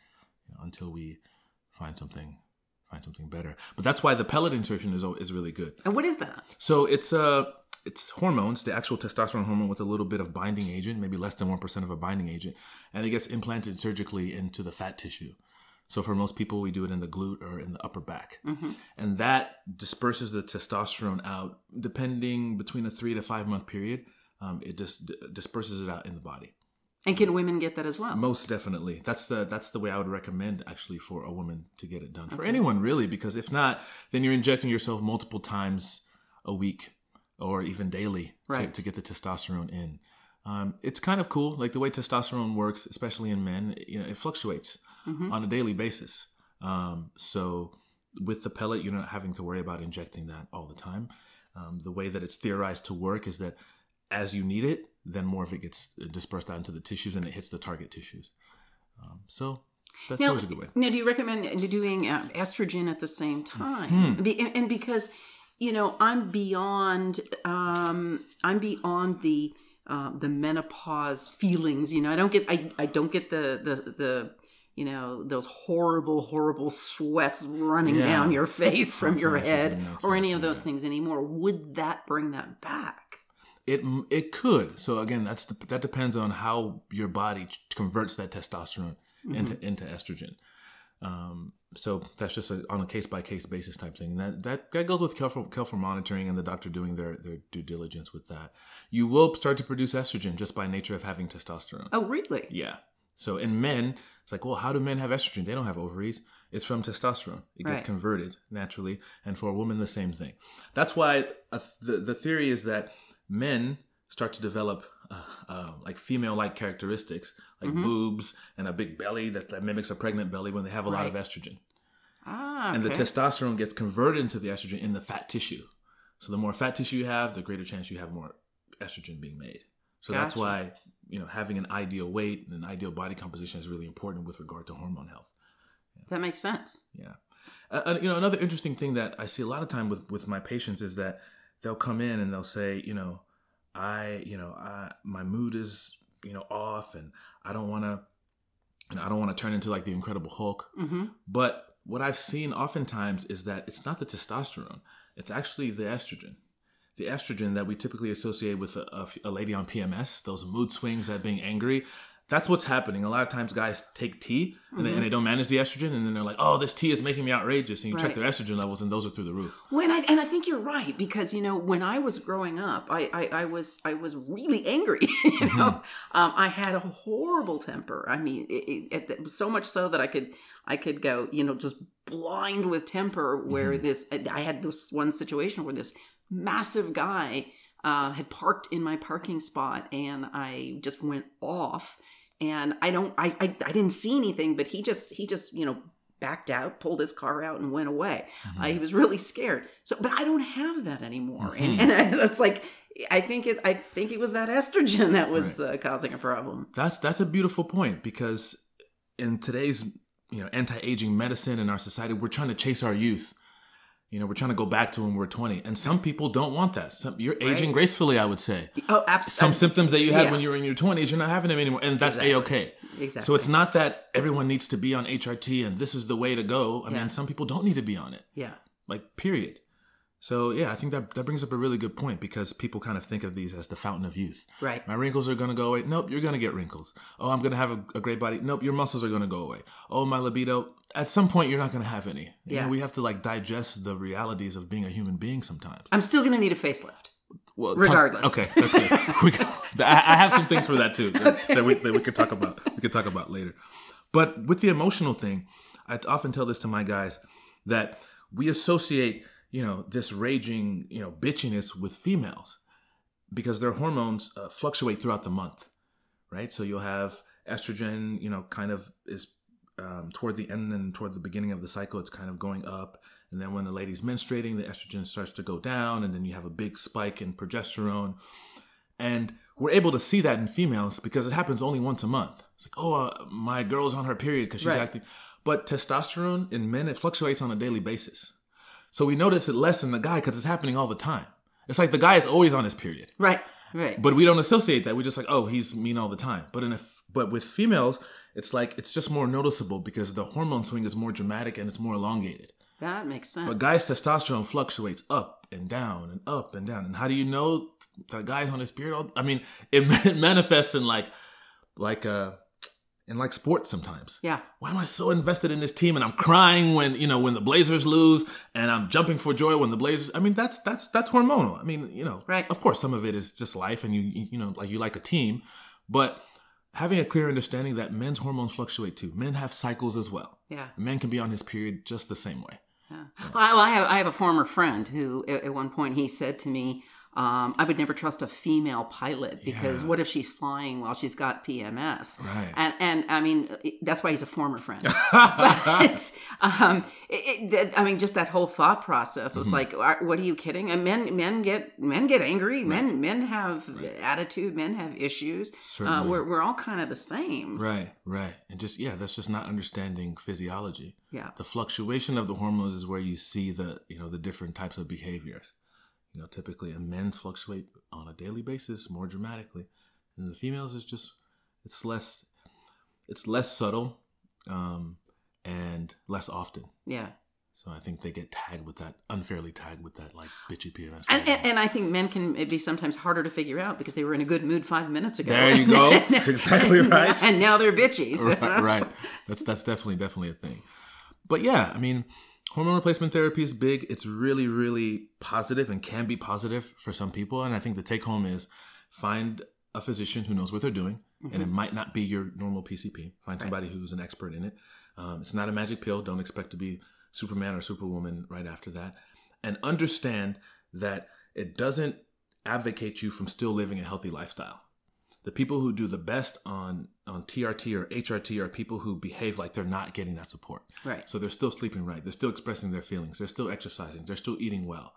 you know, until we find something find something better. But that's why the pellet insertion is is really good. And what is that? So it's uh it's hormones, the actual testosterone hormone with a little bit of binding agent, maybe less than one percent of a binding agent, and it gets implanted surgically into the fat tissue. So for most people, we do it in the glute or in the upper back. Mm-hmm. And that disperses the testosterone out, depending between a three to five month period. Um, it just d- disperses it out in the body. And can women get that as well? Most definitely. That's the that's the way I would recommend actually for a woman to get it done. Okay. For anyone really, because if not, then you're injecting yourself multiple times a week or even daily right. to, to get the testosterone in. Um, it's kind of cool, like the way testosterone works, especially in men. You know, it fluctuates mm-hmm. on a daily basis. Um, so with the pellet, you're not having to worry about injecting that all the time. Um, the way that it's theorized to work is that as you need it, then more of it gets dispersed out into the tissues and it hits the target tissues. Um, so that's now, always a good way. Now, do you recommend doing uh, estrogen at the same time? Mm-hmm. Be, and, and because, you know, I'm beyond, um, I'm beyond the uh, the menopause feelings. You know, I don't get, I, I don't get the the the. you know, those horrible, horrible sweats running yeah. down your face from your head or any of those yeah. things anymore. Would that bring that back? It it could. So again, that's the, that depends on how your body converts that testosterone mm-hmm. into into estrogen. Um, so that's just a, on a case by case basis type thing. And that that that goes with careful careful monitoring and the doctor doing their their due diligence with that. You will start to produce estrogen just by nature of having testosterone. Oh, really? Yeah. So in men, it's like, well, how do men have estrogen? They don't have ovaries. It's from testosterone. It gets right. converted naturally. And for a woman, the same thing. That's why uh, the, the theory is that men start to develop uh, uh, like female-like characteristics, like mm-hmm. boobs and a big belly that, that mimics a pregnant belly when they have a right. lot of estrogen. Ah, okay. And the testosterone gets converted into the estrogen in the fat tissue. So the more fat tissue you have, the greater chance you have more estrogen being made. So gotcha. That's why, you know, having an ideal weight and an ideal body composition is really important with regard to hormone health. Yeah. That makes sense. Yeah. Uh, you know, another interesting thing that I see a lot of time with, with my patients is that they'll come in and they'll say, you know, I, you know, I, my mood is, you know, off and I don't want to, you know, I don't want to turn into like the Incredible Hulk. Mm-hmm. But what I've seen oftentimes is that it's not the testosterone. It's actually the estrogen. The estrogen that we typically associate with a, a, a lady on P M S, those mood swings, that being angry. That's what's happening. A lot of times guys take tea and, mm-hmm. they, and they don't manage the estrogen. And then they're like, oh, this tea is making me outrageous. And you right. check their estrogen levels and those are through the roof. When I, and I think you're right, because, you know, when I was growing up, I, I, I was I was really angry. you know, mm-hmm. um, I had a horrible temper. I mean, it, it, it, so much so that I could I could go, you know, just blind with temper where mm-hmm. this, I had this one situation where this massive guy uh, had parked in my parking spot and I just went off. And I don't, I, I, I didn't see anything, but he just, he just, you know, backed out, pulled his car out and went away. Mm-hmm. Uh, he was really scared. So, but I don't have that anymore. Mm-hmm. And, and it's like, I think it, I think it was that estrogen that was right. uh, causing a problem. That's, that's a beautiful point, because in today's, you know, anti-aging medicine in our society, we're trying to chase our youth. You know, we're trying to go back to when we're twenty. And some people don't want that. Some, you're aging right. gracefully, I would say. Oh, absolutely. Some symptoms that you had yeah. when you were in your twenties, you're not having them anymore. And that's exactly. A-okay. Exactly. So it's not that everyone needs to be on H R T and this is the way to go. I yeah. mean, some people don't need to be on it. Yeah. Like, period. So, yeah, I think that, that brings up a really good point, because people kind of think of these as the fountain of youth. Right. My wrinkles are going to go away. Nope, you're going to get wrinkles. Oh, I'm going to have a, a great body. Nope, your muscles are going to go away. Oh, my libido. At some point, you're not going to have any. You yeah. know, we have to, like, digest the realities of being a human being sometimes. I'm still going to need a facelift. Well, regardless. Talk, okay, that's good. we, I, I have some things for that, too, that, okay. that, we, that we could talk about. We could talk about later. But with the emotional thing, I often tell this to my guys, that we associate, you know, this raging, you know, bitchiness with females, because their hormones uh, fluctuate throughout the month, right? So you'll have estrogen, you know, kind of is um, toward the end and toward the beginning of the cycle, it's kind of going up. And then when the lady's menstruating, the estrogen starts to go down, and then you have a big spike in progesterone. And we're able to see that in females because it happens only once a month. It's like, oh, uh, my girl's on her period because she's right. acting. But testosterone in men, it fluctuates on a daily basis. So we notice it less in the guy because it's happening all the time. It's like the guy is always on his period. Right, right. But we don't associate that. We're just like, oh, he's mean all the time. But in a f- But with females, it's like it's just more noticeable because the hormone swing is more dramatic and it's more elongated. That makes sense. But guys' testosterone fluctuates up and down and up and down. And how do you know that a guy's on his period? All, I mean, it manifests in like, like, uh, in like sports sometimes. Yeah. Why am I so invested in this team and I'm crying when, you know, when the Blazers lose and I'm jumping for joy when the Blazers, I mean, that's, that's, that's hormonal. I mean, you know, right. Of course, some of it is just life and you, you know, like you like a team, but having a clear understanding that men's hormones fluctuate too. Men have cycles as well. Yeah. Men can be on his period just the same way. Yeah. Well, I have I have a former friend who at one point he said to me, um, I would never trust a female pilot because yeah. what if she's flying while she's got P M S? Right. And and I mean that's why he's a former friend. But, um, it, it, I mean just that whole thought process was mm-hmm. like, what are you kidding? And men men get men get angry. Right. Men men have right. attitude. Men have issues. Uh, we're we're all kind of the same. Right. Right. And just yeah, that's just not understanding physiology. Yeah. The fluctuation of the hormones is where you see the, you know, the different types of behaviors. You know, typically, and men's fluctuate on a daily basis more dramatically. And the females is just, it's less, it's less subtle um, and less often. Yeah. So I think they get tagged with that, unfairly tagged with that, like, bitchy P M S. And, and, and I think men can be sometimes harder to figure out because they were in a good mood five minutes ago. There you go. Exactly right. And now they're bitchy. So. Right, right. That's, that's definitely, definitely a thing. But yeah, I mean, hormone replacement therapy is big. It's really, really positive and can be positive for some people. And I think the take home is find a physician who knows what they're doing. Mm-hmm. And it might not be your normal P C P. Find somebody right. who's an expert in it. Um, it's not a magic pill. Don't expect to be Superman or Superwoman right after that. And understand that it doesn't advocate you from still living a healthy lifestyle. The people who do the best on, on T R T or H R T are people who behave like they're not getting that support. Right. So they're still sleeping right. They're still expressing their feelings. They're still exercising. They're still eating well.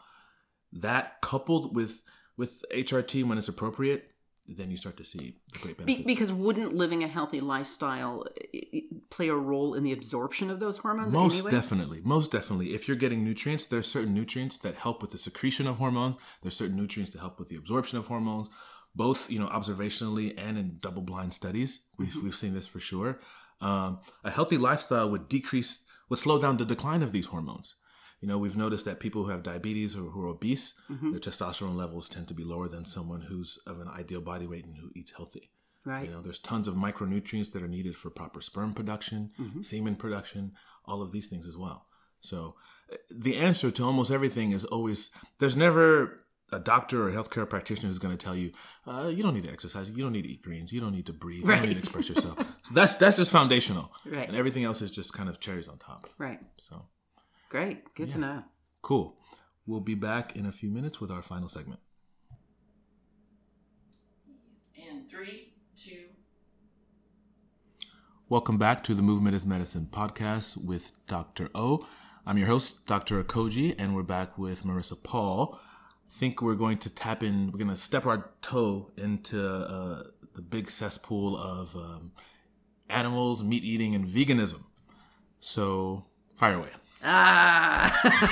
That coupled with, with H R T when it's appropriate, then you start to see the great benefits. Be- because wouldn't living a healthy lifestyle play a role in the absorption of those hormones? Most anyway? definitely. Most definitely. If you're getting nutrients, there's certain nutrients that help with the secretion of hormones. There's certain nutrients that help with the absorption of hormones. Both, you know, observationally and in double-blind studies, we've mm-hmm. we've seen this for sure. Um, a healthy lifestyle would decrease, would slow down the decline of these hormones. You know, we've noticed that people who have diabetes or who are obese, mm-hmm. their testosterone levels tend to be lower than someone who's of an ideal body weight and who eats healthy. Right. You know, there's tons of micronutrients that are needed for proper sperm production, mm-hmm. semen production, all of these things as well. So the answer to almost everything is always, there's never a doctor or a healthcare practitioner who's going to tell you, uh, you don't need to exercise, you don't need to eat greens, you don't need to breathe, right. you don't need to express yourself. So that's that's just foundational. Right. And everything else is just kind of cherries on top. Right. So great. Good yeah. to know. Cool. We'll be back in a few minutes with our final segment. And three, two. Welcome back to the Movement is Medicine podcast with Doctor O. I'm your host, Doctor Okoji, and we're back with Marissa Paul. I think we're going to tap in, we're going to step our toe into uh, the big cesspool of um, animals, meat eating, and veganism. So, fire away. Ah,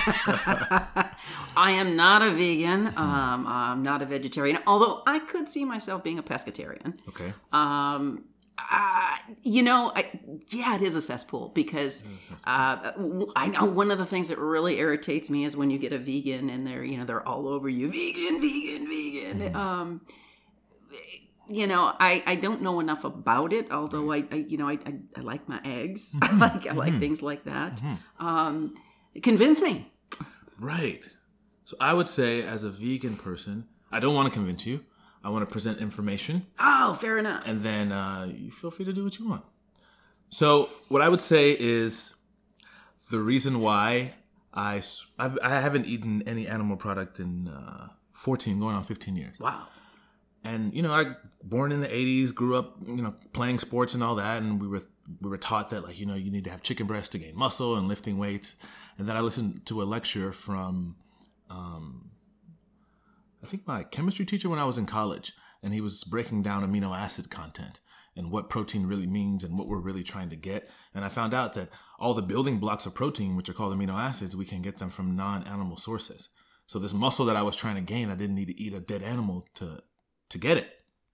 I am not a vegan. Um, I'm not a vegetarian, although I could see myself being a pescatarian. Okay. Um, uh, you know, I, yeah, it is a cesspool because a cesspool. Uh, I know one of the things that really irritates me is when you get a vegan and they're, you know, they're all over you, vegan, vegan, vegan. Mm-hmm. Um, you know, I, I don't know enough about it, although I, I you know, I, I, I like my eggs. Mm-hmm. I like, I like mm-hmm. things like that. Mm-hmm. Um, convince me. Right. So I would say as a vegan person, I don't want to convince you. I want to present information. Oh, fair enough. And then uh, you feel free to do what you want. So what I would say is the reason why I, I've, I haven't eaten any animal product in uh, fourteen, going on fifteen years. Wow. And, you know, I born in the eighties, grew up, you know, playing sports and all that. And we were we were taught that, like, you know, you need to have chicken breast to gain muscle and lifting weights. And then I listened to a lecture from... Um, I think my chemistry teacher when I was in college, and he was breaking down amino acid content and what protein really means and what we're really trying to get. And I found out that all the building blocks of protein, which are called amino acids, we can get them from non-animal sources. So this muscle that I was trying to gain, I didn't need to eat a dead animal to, to get it.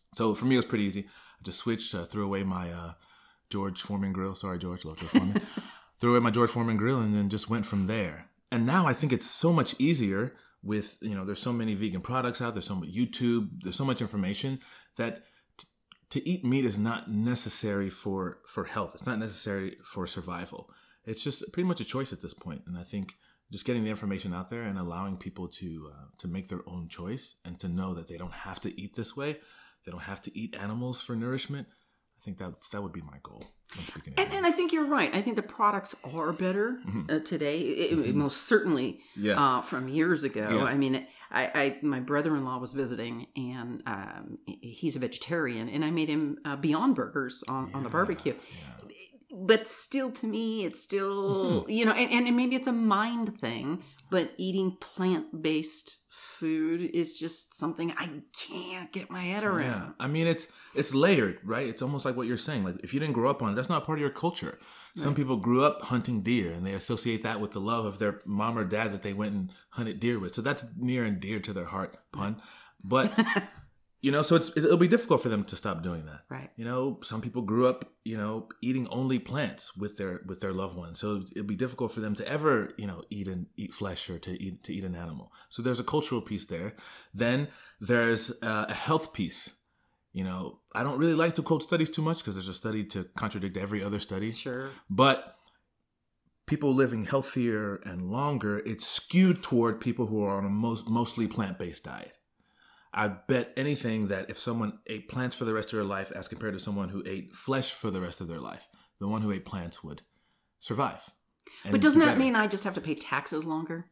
So for me, it was pretty easy. I just switched, uh, threw away my uh, George Foreman grill. Sorry, George. Love George Foreman. Threw away my George Foreman grill and then just went from there. And now I think it's so much easier with, you know, there's so many vegan products out. There's so much YouTube. There's so much information that t- to eat meat is not necessary for, for health. It's not necessary for survival. It's just pretty much a choice at this point. And I think just getting the information out there and allowing people to uh, to make their own choice and to know that they don't have to eat this way. They don't have to eat animals for nourishment. I think that that would be my goal. And, and I think you're right. I think the products are better mm-hmm. uh, today. It, mm-hmm. it most certainly yeah. uh, from years ago. Yeah. I mean, I, I my brother-in-law was visiting, and um, he's a vegetarian, and I made him uh, Beyond Burgers on, yeah. on the barbecue. Yeah. But still, to me, it's still, mm-hmm. you know, and, and maybe it's a mind thing, but eating plant-based food is just something I can't get my head around. Yeah, I mean, it's it's layered, right? It's almost like what you're saying. Like, if you didn't grow up on it, that's not part of your culture. Some right. people grew up hunting deer, and they associate that with the love of their mom or dad that they went and hunted deer with. So that's near and dear to their heart, pun. But... You know, so it's it'll be difficult for them to stop doing that. Right. You know, some people grew up, you know, eating only plants with their with their loved ones. So it'll be difficult for them to ever, you know, eat and eat flesh or to eat to eat an animal. So there's a cultural piece there. Then there's uh, a health piece. You know, I don't really like to quote studies too much because there's a study to contradict every other study. Sure. But people living healthier and longer, it's skewed toward people who are on a most mostly plant-based diet. I bet anything that if someone ate plants for the rest of their life as compared to someone who ate flesh for the rest of their life, the one who ate plants would survive. But doesn't that mean I just have to pay taxes longer?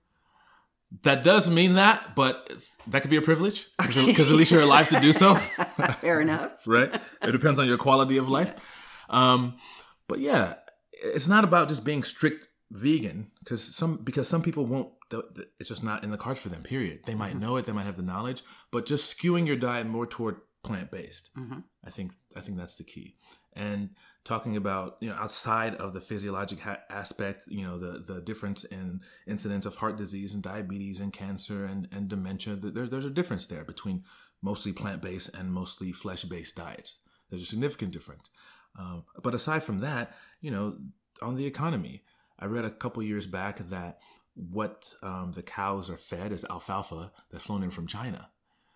That does mean that, but that could be a privilege because okay. at least you're alive to do so. Fair enough. Right? It depends on your quality of life. Um, but yeah, it's not about just being strict vegan because some because some people won't. It's just not in the cards for them, period. They might know it, they might have the knowledge, but just skewing your diet more toward plant-based. Mm-hmm. I think I think that's the key. And talking about, you know, outside of the physiologic ha- aspect, you know, the, the difference in incidence of heart disease and diabetes and cancer and, and dementia, there, there's a difference there between mostly plant-based and mostly flesh-based diets. There's a significant difference. Um, but aside from that, you know, on the economy, I read a couple years back that what um, the cows are fed is alfalfa that's flown in from China.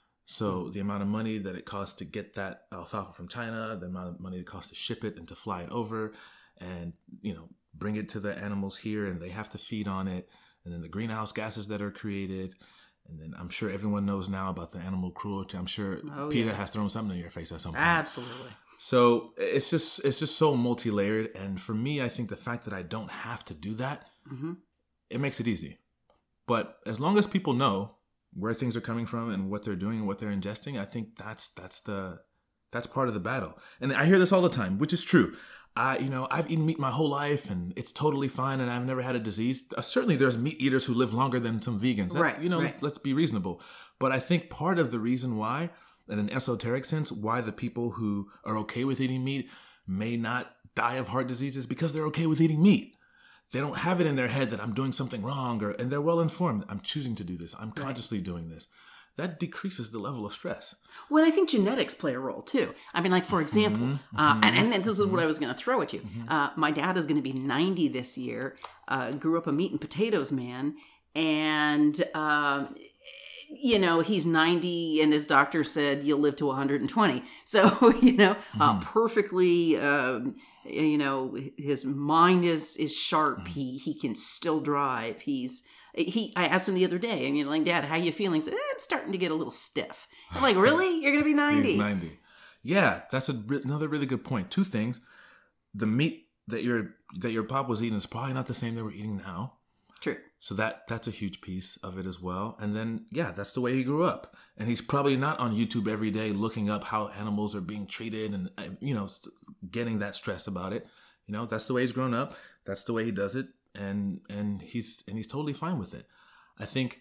So mm-hmm. the amount of money that it costs to get that alfalfa from China, the amount of money it costs to ship it and to fly it over and, you know, bring it to the animals here, and they have to feed on it. And then the greenhouse gases that are created. And then I'm sure everyone knows now about the animal cruelty. I'm sure oh, PETA yeah. has thrown something in your face at some point. Absolutely. So it's just it's just so multi-layered. And for me, I think the fact that I don't have to do that, mm-hmm. it makes it easy. But as long as people know where things are coming from and what they're doing and what they're ingesting, I think that's that's the that's part of the battle. And I hear this all the time, which is true. I, you know, I've eaten meat my whole life and it's totally fine and I've never had a disease. Uh, certainly there's meat eaters who live longer than some vegans. That's, right, you know, right. let's, let's be reasonable. But I think part of the reason why, in an esoteric sense, why the people who are okay with eating meat may not die of heart disease is because they're okay with eating meat. They don't have it in their head that I'm doing something wrong, or and they're well informed. I'm choosing to do this. I'm consciously right. doing this. That decreases the level of stress. Well, I think genetics play a role too. I mean, like, for example, mm-hmm. uh, and, and this is what I was going to throw at you. Mm-hmm. Uh, my dad is going to be ninety this year, uh, grew up a meat and potatoes man, and, um, you know, he's ninety and his doctor said you'll live to one hundred twenty. So, you know, mm-hmm. uh, perfectly... Um, you know, his mind is is sharp. Mm-hmm. He he can still drive. He's he. I asked him the other day. I mean, like, Dad, how you feeling? He said, eh, I'm starting to get a little stiff. I'm like, really? You're gonna be ninety? He's ninety. Yeah, that's a, another really good point. Two things: the meat that your that your pop was eating is probably not the same that we're eating now. True. So that that's a huge piece of it as well. And then, yeah, that's the way he grew up. And he's probably not on YouTube every day looking up how animals are being treated and, you know, getting that stress about it. You know, that's the way he's grown up. That's the way he does it. And and he's and he's totally fine with it. I think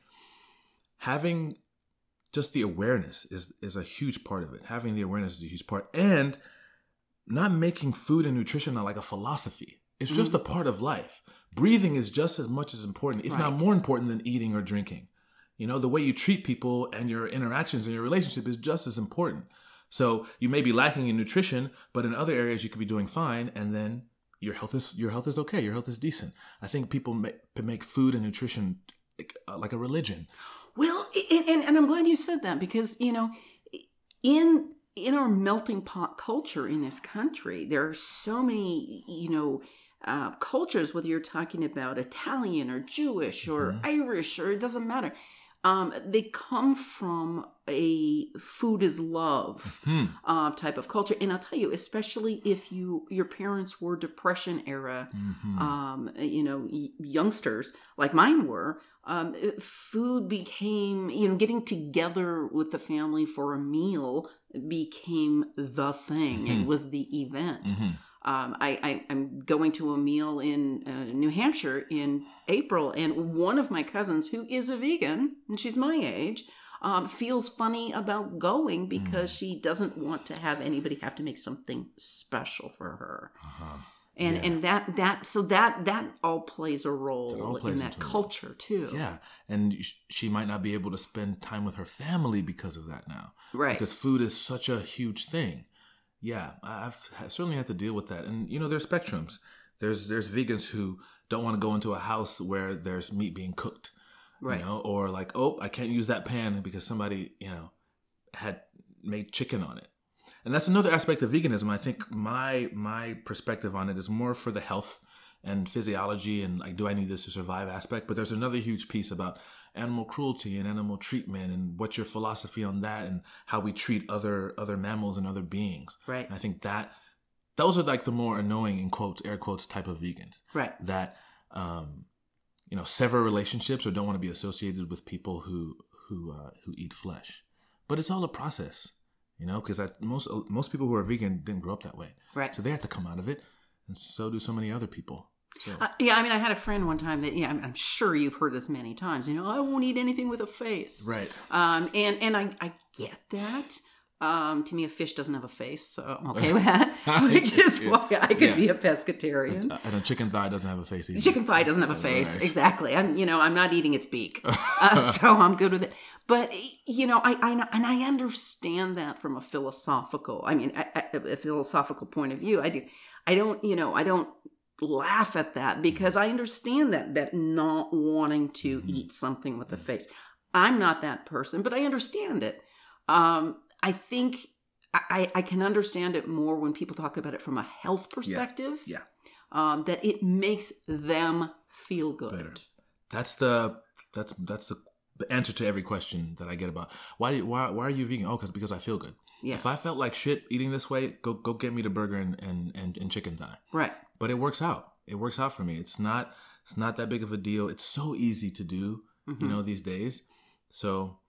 having just the awareness is, is a huge part of it. Having the awareness is a huge part. And not making food and nutrition like a philosophy. It's just mm-hmm. a part of life. Breathing is just as much as important, if right. not more important than eating or drinking. You know, the way you treat people and your interactions and your relationship is just as important. So you may be lacking in nutrition, but in other areas you could be doing fine, and then your health is your health is okay. Your health is decent. I think people make, make food and nutrition like, uh, like a religion. Well, and, and, and I'm glad you said that, because, you know, in in our melting pot culture in this country, there are so many, you know, uh, cultures, whether you're talking about Italian or Jewish or mm-hmm. Irish, or it doesn't matter. Um, they come from a food is love mm-hmm. uh, type of culture. And I'll tell you, especially if you your parents were Depression era, mm-hmm. um, you know, y- youngsters like mine were, um, food became, you know, getting together with the family for a meal became the thing. Mm-hmm. It was the event. Mm-hmm. Um, I, I, I'm going to a meal in uh, New Hampshire in April, and one of my cousins, who is a vegan, and she's my age, um, feels funny about going because mm. she doesn't want to have anybody have to make something special for her. Uh-huh. And yeah. and that that so that that all plays a role plays in that culture it. too. Yeah, and she might not be able to spend time with her family because of that now, right? Because food is such a huge thing. Yeah, I've certainly had to deal with that. And, you know, there's spectrums. There's there's vegans who don't want to go into a house where there's meat being cooked, right? You know, or like, oh, I can't use that pan because somebody, you know, had made chicken on it. And that's another aspect of veganism. I think my my perspective on it is more for the health and physiology and like, do I need this to survive aspect? But there's another huge piece about animal cruelty and animal treatment and what's your philosophy on that and how we treat other other mammals and other beings. Right. And I think that those are like the more annoying, in quotes, air quotes, type of vegans. Right. That, um, you know, sever relationships or don't want to be associated with people who who uh, who eat flesh. But it's all a process, you know, because most most people who are vegan didn't grow up that way. Right. So they have to come out of it. And so do so many other people. So. Uh, yeah, I mean, I had a friend one time that, yeah, I'm, I'm sure you've heard this many times. You know, I won't eat anything with a face. Right. Um, and and I, I get that. Um, to me, a fish doesn't have a face, so I'm okay with that. Which is yeah. why I could yeah. be a pescatarian. And a chicken thigh doesn't have a face either. Chicken thigh doesn't have a face, right. Exactly. And you know, I'm not eating its beak, uh, so I'm good with it. But you know, I, I and I understand that from a philosophical. I mean, a, a philosophical point of view. I do. I don't. You know, I don't. laugh at that because I understand that that not wanting to mm-hmm. eat something with a face. I'm not that person, but I understand it. Um, I think I, I can understand it more when people talk about it from a health perspective. Yeah. yeah. Um, that it makes them feel good. Better. That's the that's that's the, the answer to every question that I get about why do you, why why are you vegan? Oh, because because I feel good. Yeah. If I felt like shit eating this way, go go get me the burger and, and, and, and chicken thigh. Right. But it works out. It works out for me. It's not it's not that big of a deal. It's so easy to do, mm-hmm. you know, these days. So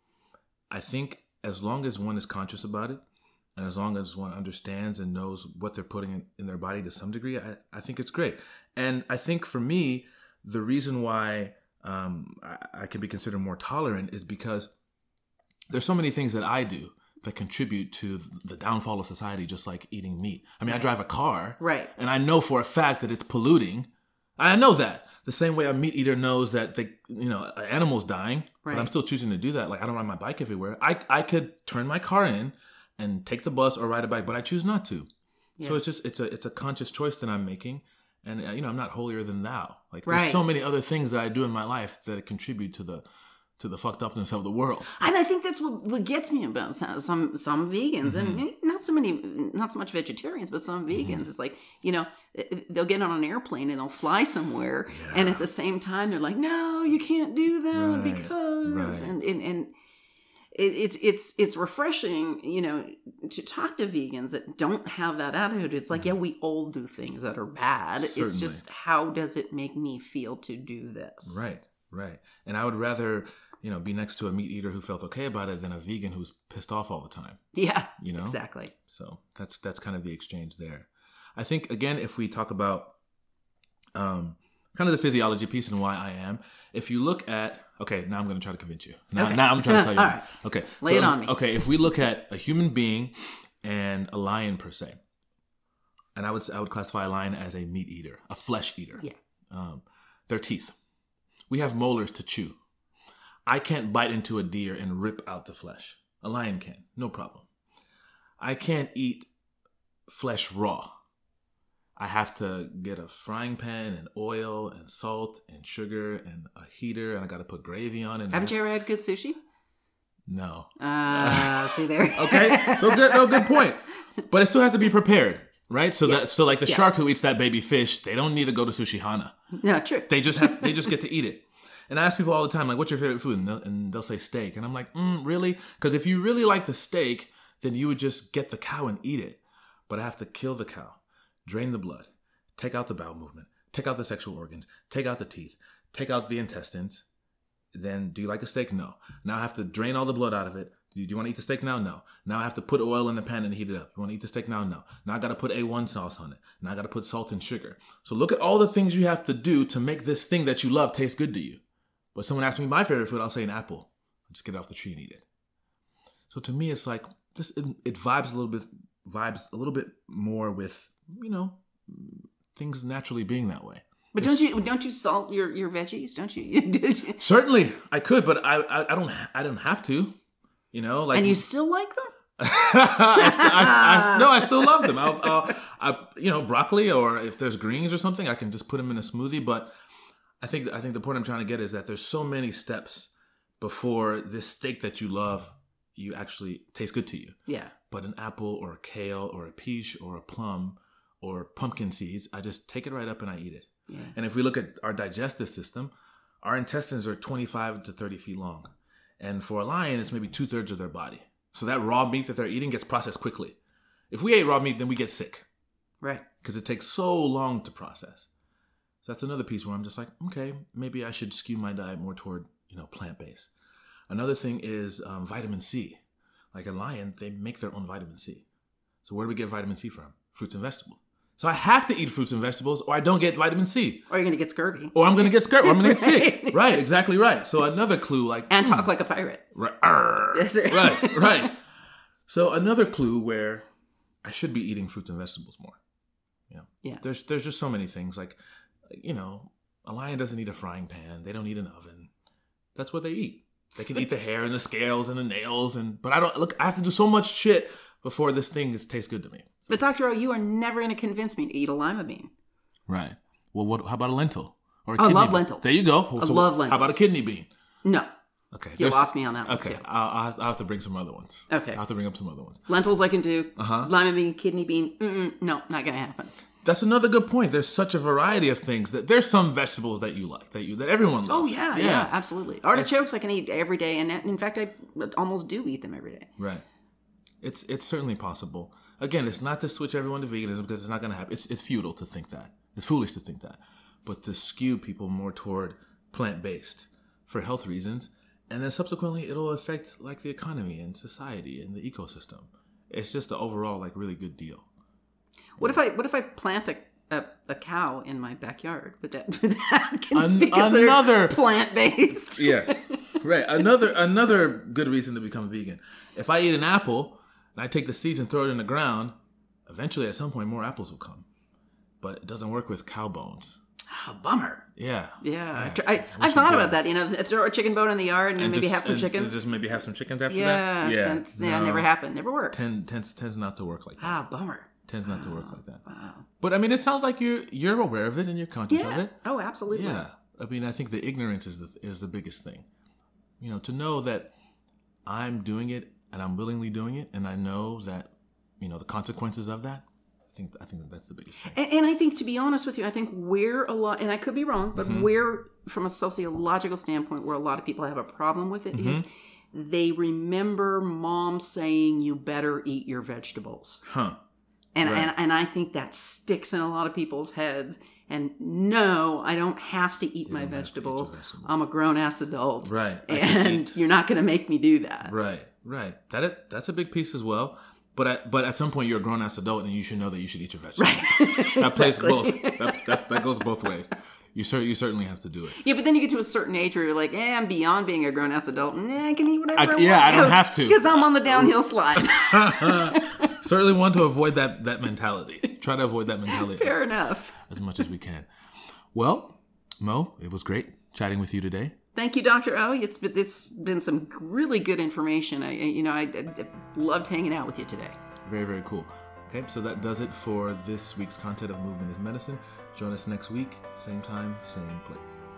I think as long as one is conscious about it and as long as one understands and knows what they're putting in, in their body to some degree, I, I think it's great. And I think for me, the reason why um, I, I can be considered more tolerant is because there's so many things that I do that contribute to the downfall of society, just like eating meat. I mean, right. I drive a car, right, and I know for a fact that it's polluting. I know that the same way a meat eater knows that the you know an animal's dying, right. but I'm still choosing to do that. Like I don't ride my bike everywhere. I I could turn my car in and take the bus or ride a bike, but I choose not to. Yeah. So it's just it's a it's a conscious choice that I'm making, and you know I'm not holier than thou. Like there's right. so many other things that I do in my life that contribute to the. to the fucked upness of the world. And I think that's what, what gets me about some some, some vegans, mm-hmm. and not so many, not so much vegetarians, but some vegans. Mm-hmm. It's like, you know, they'll get on an airplane and they'll fly somewhere, yeah. and at the same time they're like, no, you can't do that right. because, right. and and, and it, it's it's it's refreshing, you know, to talk to vegans that don't have that attitude. It's like, mm-hmm. yeah, we all do things that are bad. Certainly. It's just, how does it make me feel to do this? Right, right. And I would rather, you know, be next to a meat eater who felt okay about it than a vegan who's pissed off all the time. Yeah, you know, exactly. So that's that's kind of the exchange there. I think again, if we talk about um, kind of the physiology piece and why I am, if you look at okay, now I'm going to try to convince you. Now, okay. now I'm trying to tell you. All right. Okay, lay so, it on me. Okay, if we look at a human being and a lion per se, and I would I would classify a lion as a meat eater, a flesh eater. Yeah. Um, their teeth. We have molars to chew. I can't bite into a deer and rip out the flesh. A lion can, no problem. I can't eat flesh raw. I have to get a frying pan and oil and salt and sugar and a heater, and I got to put gravy on it. Haven't you ever had good sushi? No. Ah, uh, see there. Okay, so good. No, good point. But it still has to be prepared, right? So yeah. that so like the yeah. shark who eats that baby fish, they don't need to go to Sushi Hana. No, true. They just have they just get to eat it. And I ask people all the time, like, "What's your favorite food?" And they'll, and they'll say steak, and I'm like, mm, "Really?" Because if you really like the steak, then you would just get the cow and eat it. But I have to kill the cow, drain the blood, take out the bowel movement, take out the sexual organs, take out the teeth, take out the intestines. Then, do you like a steak? No. Now I have to drain all the blood out of it. Do you, do you want to eat the steak now? No. Now I have to put oil in the pan and heat it up. You want to eat the steak now? No. Now I got to put A one sauce on it. Now I got to put salt and sugar. So look at all the things you have to do to make this thing that you love taste good to you. But someone asks me my favorite food, I'll say an apple. I'll just get it off the tree and eat it. So to me, it's like this. It, it vibes a little bit, vibes a little bit more with, you know, things naturally being that way. But don't you don't you salt your, your veggies? Don't you? Did you? Certainly, I could, but I, I I don't I don't have to. You know, like, and you still like them? I, st- I, I, no, I still love them. I'll, I'll, I, you know, broccoli, or if there's greens or something, I can just put them in a smoothie. But I think I think the point I'm trying to get is that there's so many steps before this steak that you love, you actually taste good to you. Yeah. But an apple or a kale or a peach or a plum or pumpkin seeds, I just take it right up and I eat it. Yeah. And if we look at our digestive system, our intestines are twenty-five to thirty feet long. And for a lion, it's maybe two thirds of their body. So that raw meat that they're eating gets processed quickly. If we ate raw meat, then we get sick. Right. Because it takes so long to process. So that's another piece where I'm just like, okay, maybe I should skew my diet more toward, you know, plant-based. Another thing is um, vitamin C. Like a lion, they make their own vitamin C. So where do we get vitamin C from? Fruits and vegetables. So I have to eat fruits and vegetables or I don't get vitamin C. Or you're going to get scurvy. Or I'm going to get scurvy. Or I'm going to get sick. Right, exactly right. So another clue like... And hmm, talk like a pirate. Right, right, right. So another clue where I should be eating fruits and vegetables more. You know, yeah. There's, there's just so many things. Like, you know, a lion doesn't need a frying pan. They don't need an oven. That's what they eat. They can eat the hair and the scales and the nails. and But I don't... Look, I have to do so much shit before this thing is, tastes good to me. So. But Doctor O, you are never going to convince me to eat a lima bean. Right. Well, what? How about a lentil? Or a I kidney love bean? lentils. There you go. I so love lentils. How about a kidney bean? No. Okay. You lost me on that one, okay. too. I'll, I'll have to bring some other ones. Okay. I'll have to bring up some other ones. Lentils I can do. Uh-huh. Lima bean, kidney bean. Mm-mm, no, not going to happen. That's another good point. There's such a variety of things that there's some vegetables that you like, that you that everyone loves. Oh, yeah, yeah, yeah absolutely. Artichokes I can eat every day. And in fact, I almost do eat them every day. Right. It's it's certainly possible. Again, it's not to switch everyone to veganism because it's not going to happen. It's it's futile to think that. It's foolish to think that. But to skew people more toward plant-based for health reasons, and then subsequently it'll affect like the economy and society and the ecosystem. It's just an overall like really good deal. What if I what if I plant a a, a cow in my backyard? Would that, would that An- be considered another plant-based? Yes, right. Another another good reason to become vegan. If I eat an apple and I take the seeds and throw it in the ground, eventually at some point more apples will come. But it doesn't work with cow bones. Oh, bummer. Yeah. Yeah. yeah. I, I, I thought about that. You know, throw a chicken bone in the yard and, and maybe just, have some and chickens. Just maybe have some chickens after yeah, that? Yeah. And, yeah. No, never happened. Never worked. Tend, tends, tends not to work like that. Ah, bummer. Tends not to work like that. Wow. But I mean, it sounds like you're, you're aware of it and you're conscious yeah. of it. Oh, absolutely. Yeah. I mean, I think the ignorance is the, is the biggest thing. You know, to know that I'm doing it and I'm willingly doing it and I know that, you know, the consequences of that. I think I think that that's the biggest thing. And, and I think, to be honest with you, I think we're a lot, and I could be wrong, but mm-hmm. we're, from a sociological standpoint, where a lot of people have a problem with it, mm-hmm. is they remember mom saying, you better eat your vegetables. Huh. And, right. and and I think that sticks in a lot of people's heads. And no, I don't have to eat, my vegetables. eat vegetables. I'm a grown-ass adult. Right. And you're not going to make me do that. Right, right. That it, That's a big piece as well. But at, but at some point, you're a grown-ass adult, and you should know that you should eat your vegetables. Right. That plays both. That, that's, that goes both ways. You, cer- you certainly have to do it. Yeah, but then you get to a certain age where you're like, eh, I'm beyond being a grown-ass adult. And eh, I can eat whatever I, I want. Yeah, I don't have to. Because I'm on the downhill slide. Certainly want to avoid that, that mentality. Try to avoid that mentality. Fair enough. As much as we can. Well, Mo, it was great chatting with you today. Thank you, Doctor O. It's been, it's been some really good information. I, you know, I, I loved hanging out with you today. Very, very cool. Okay, so that does it for this week's content of Movement is Medicine. Join us next week, same time, same place.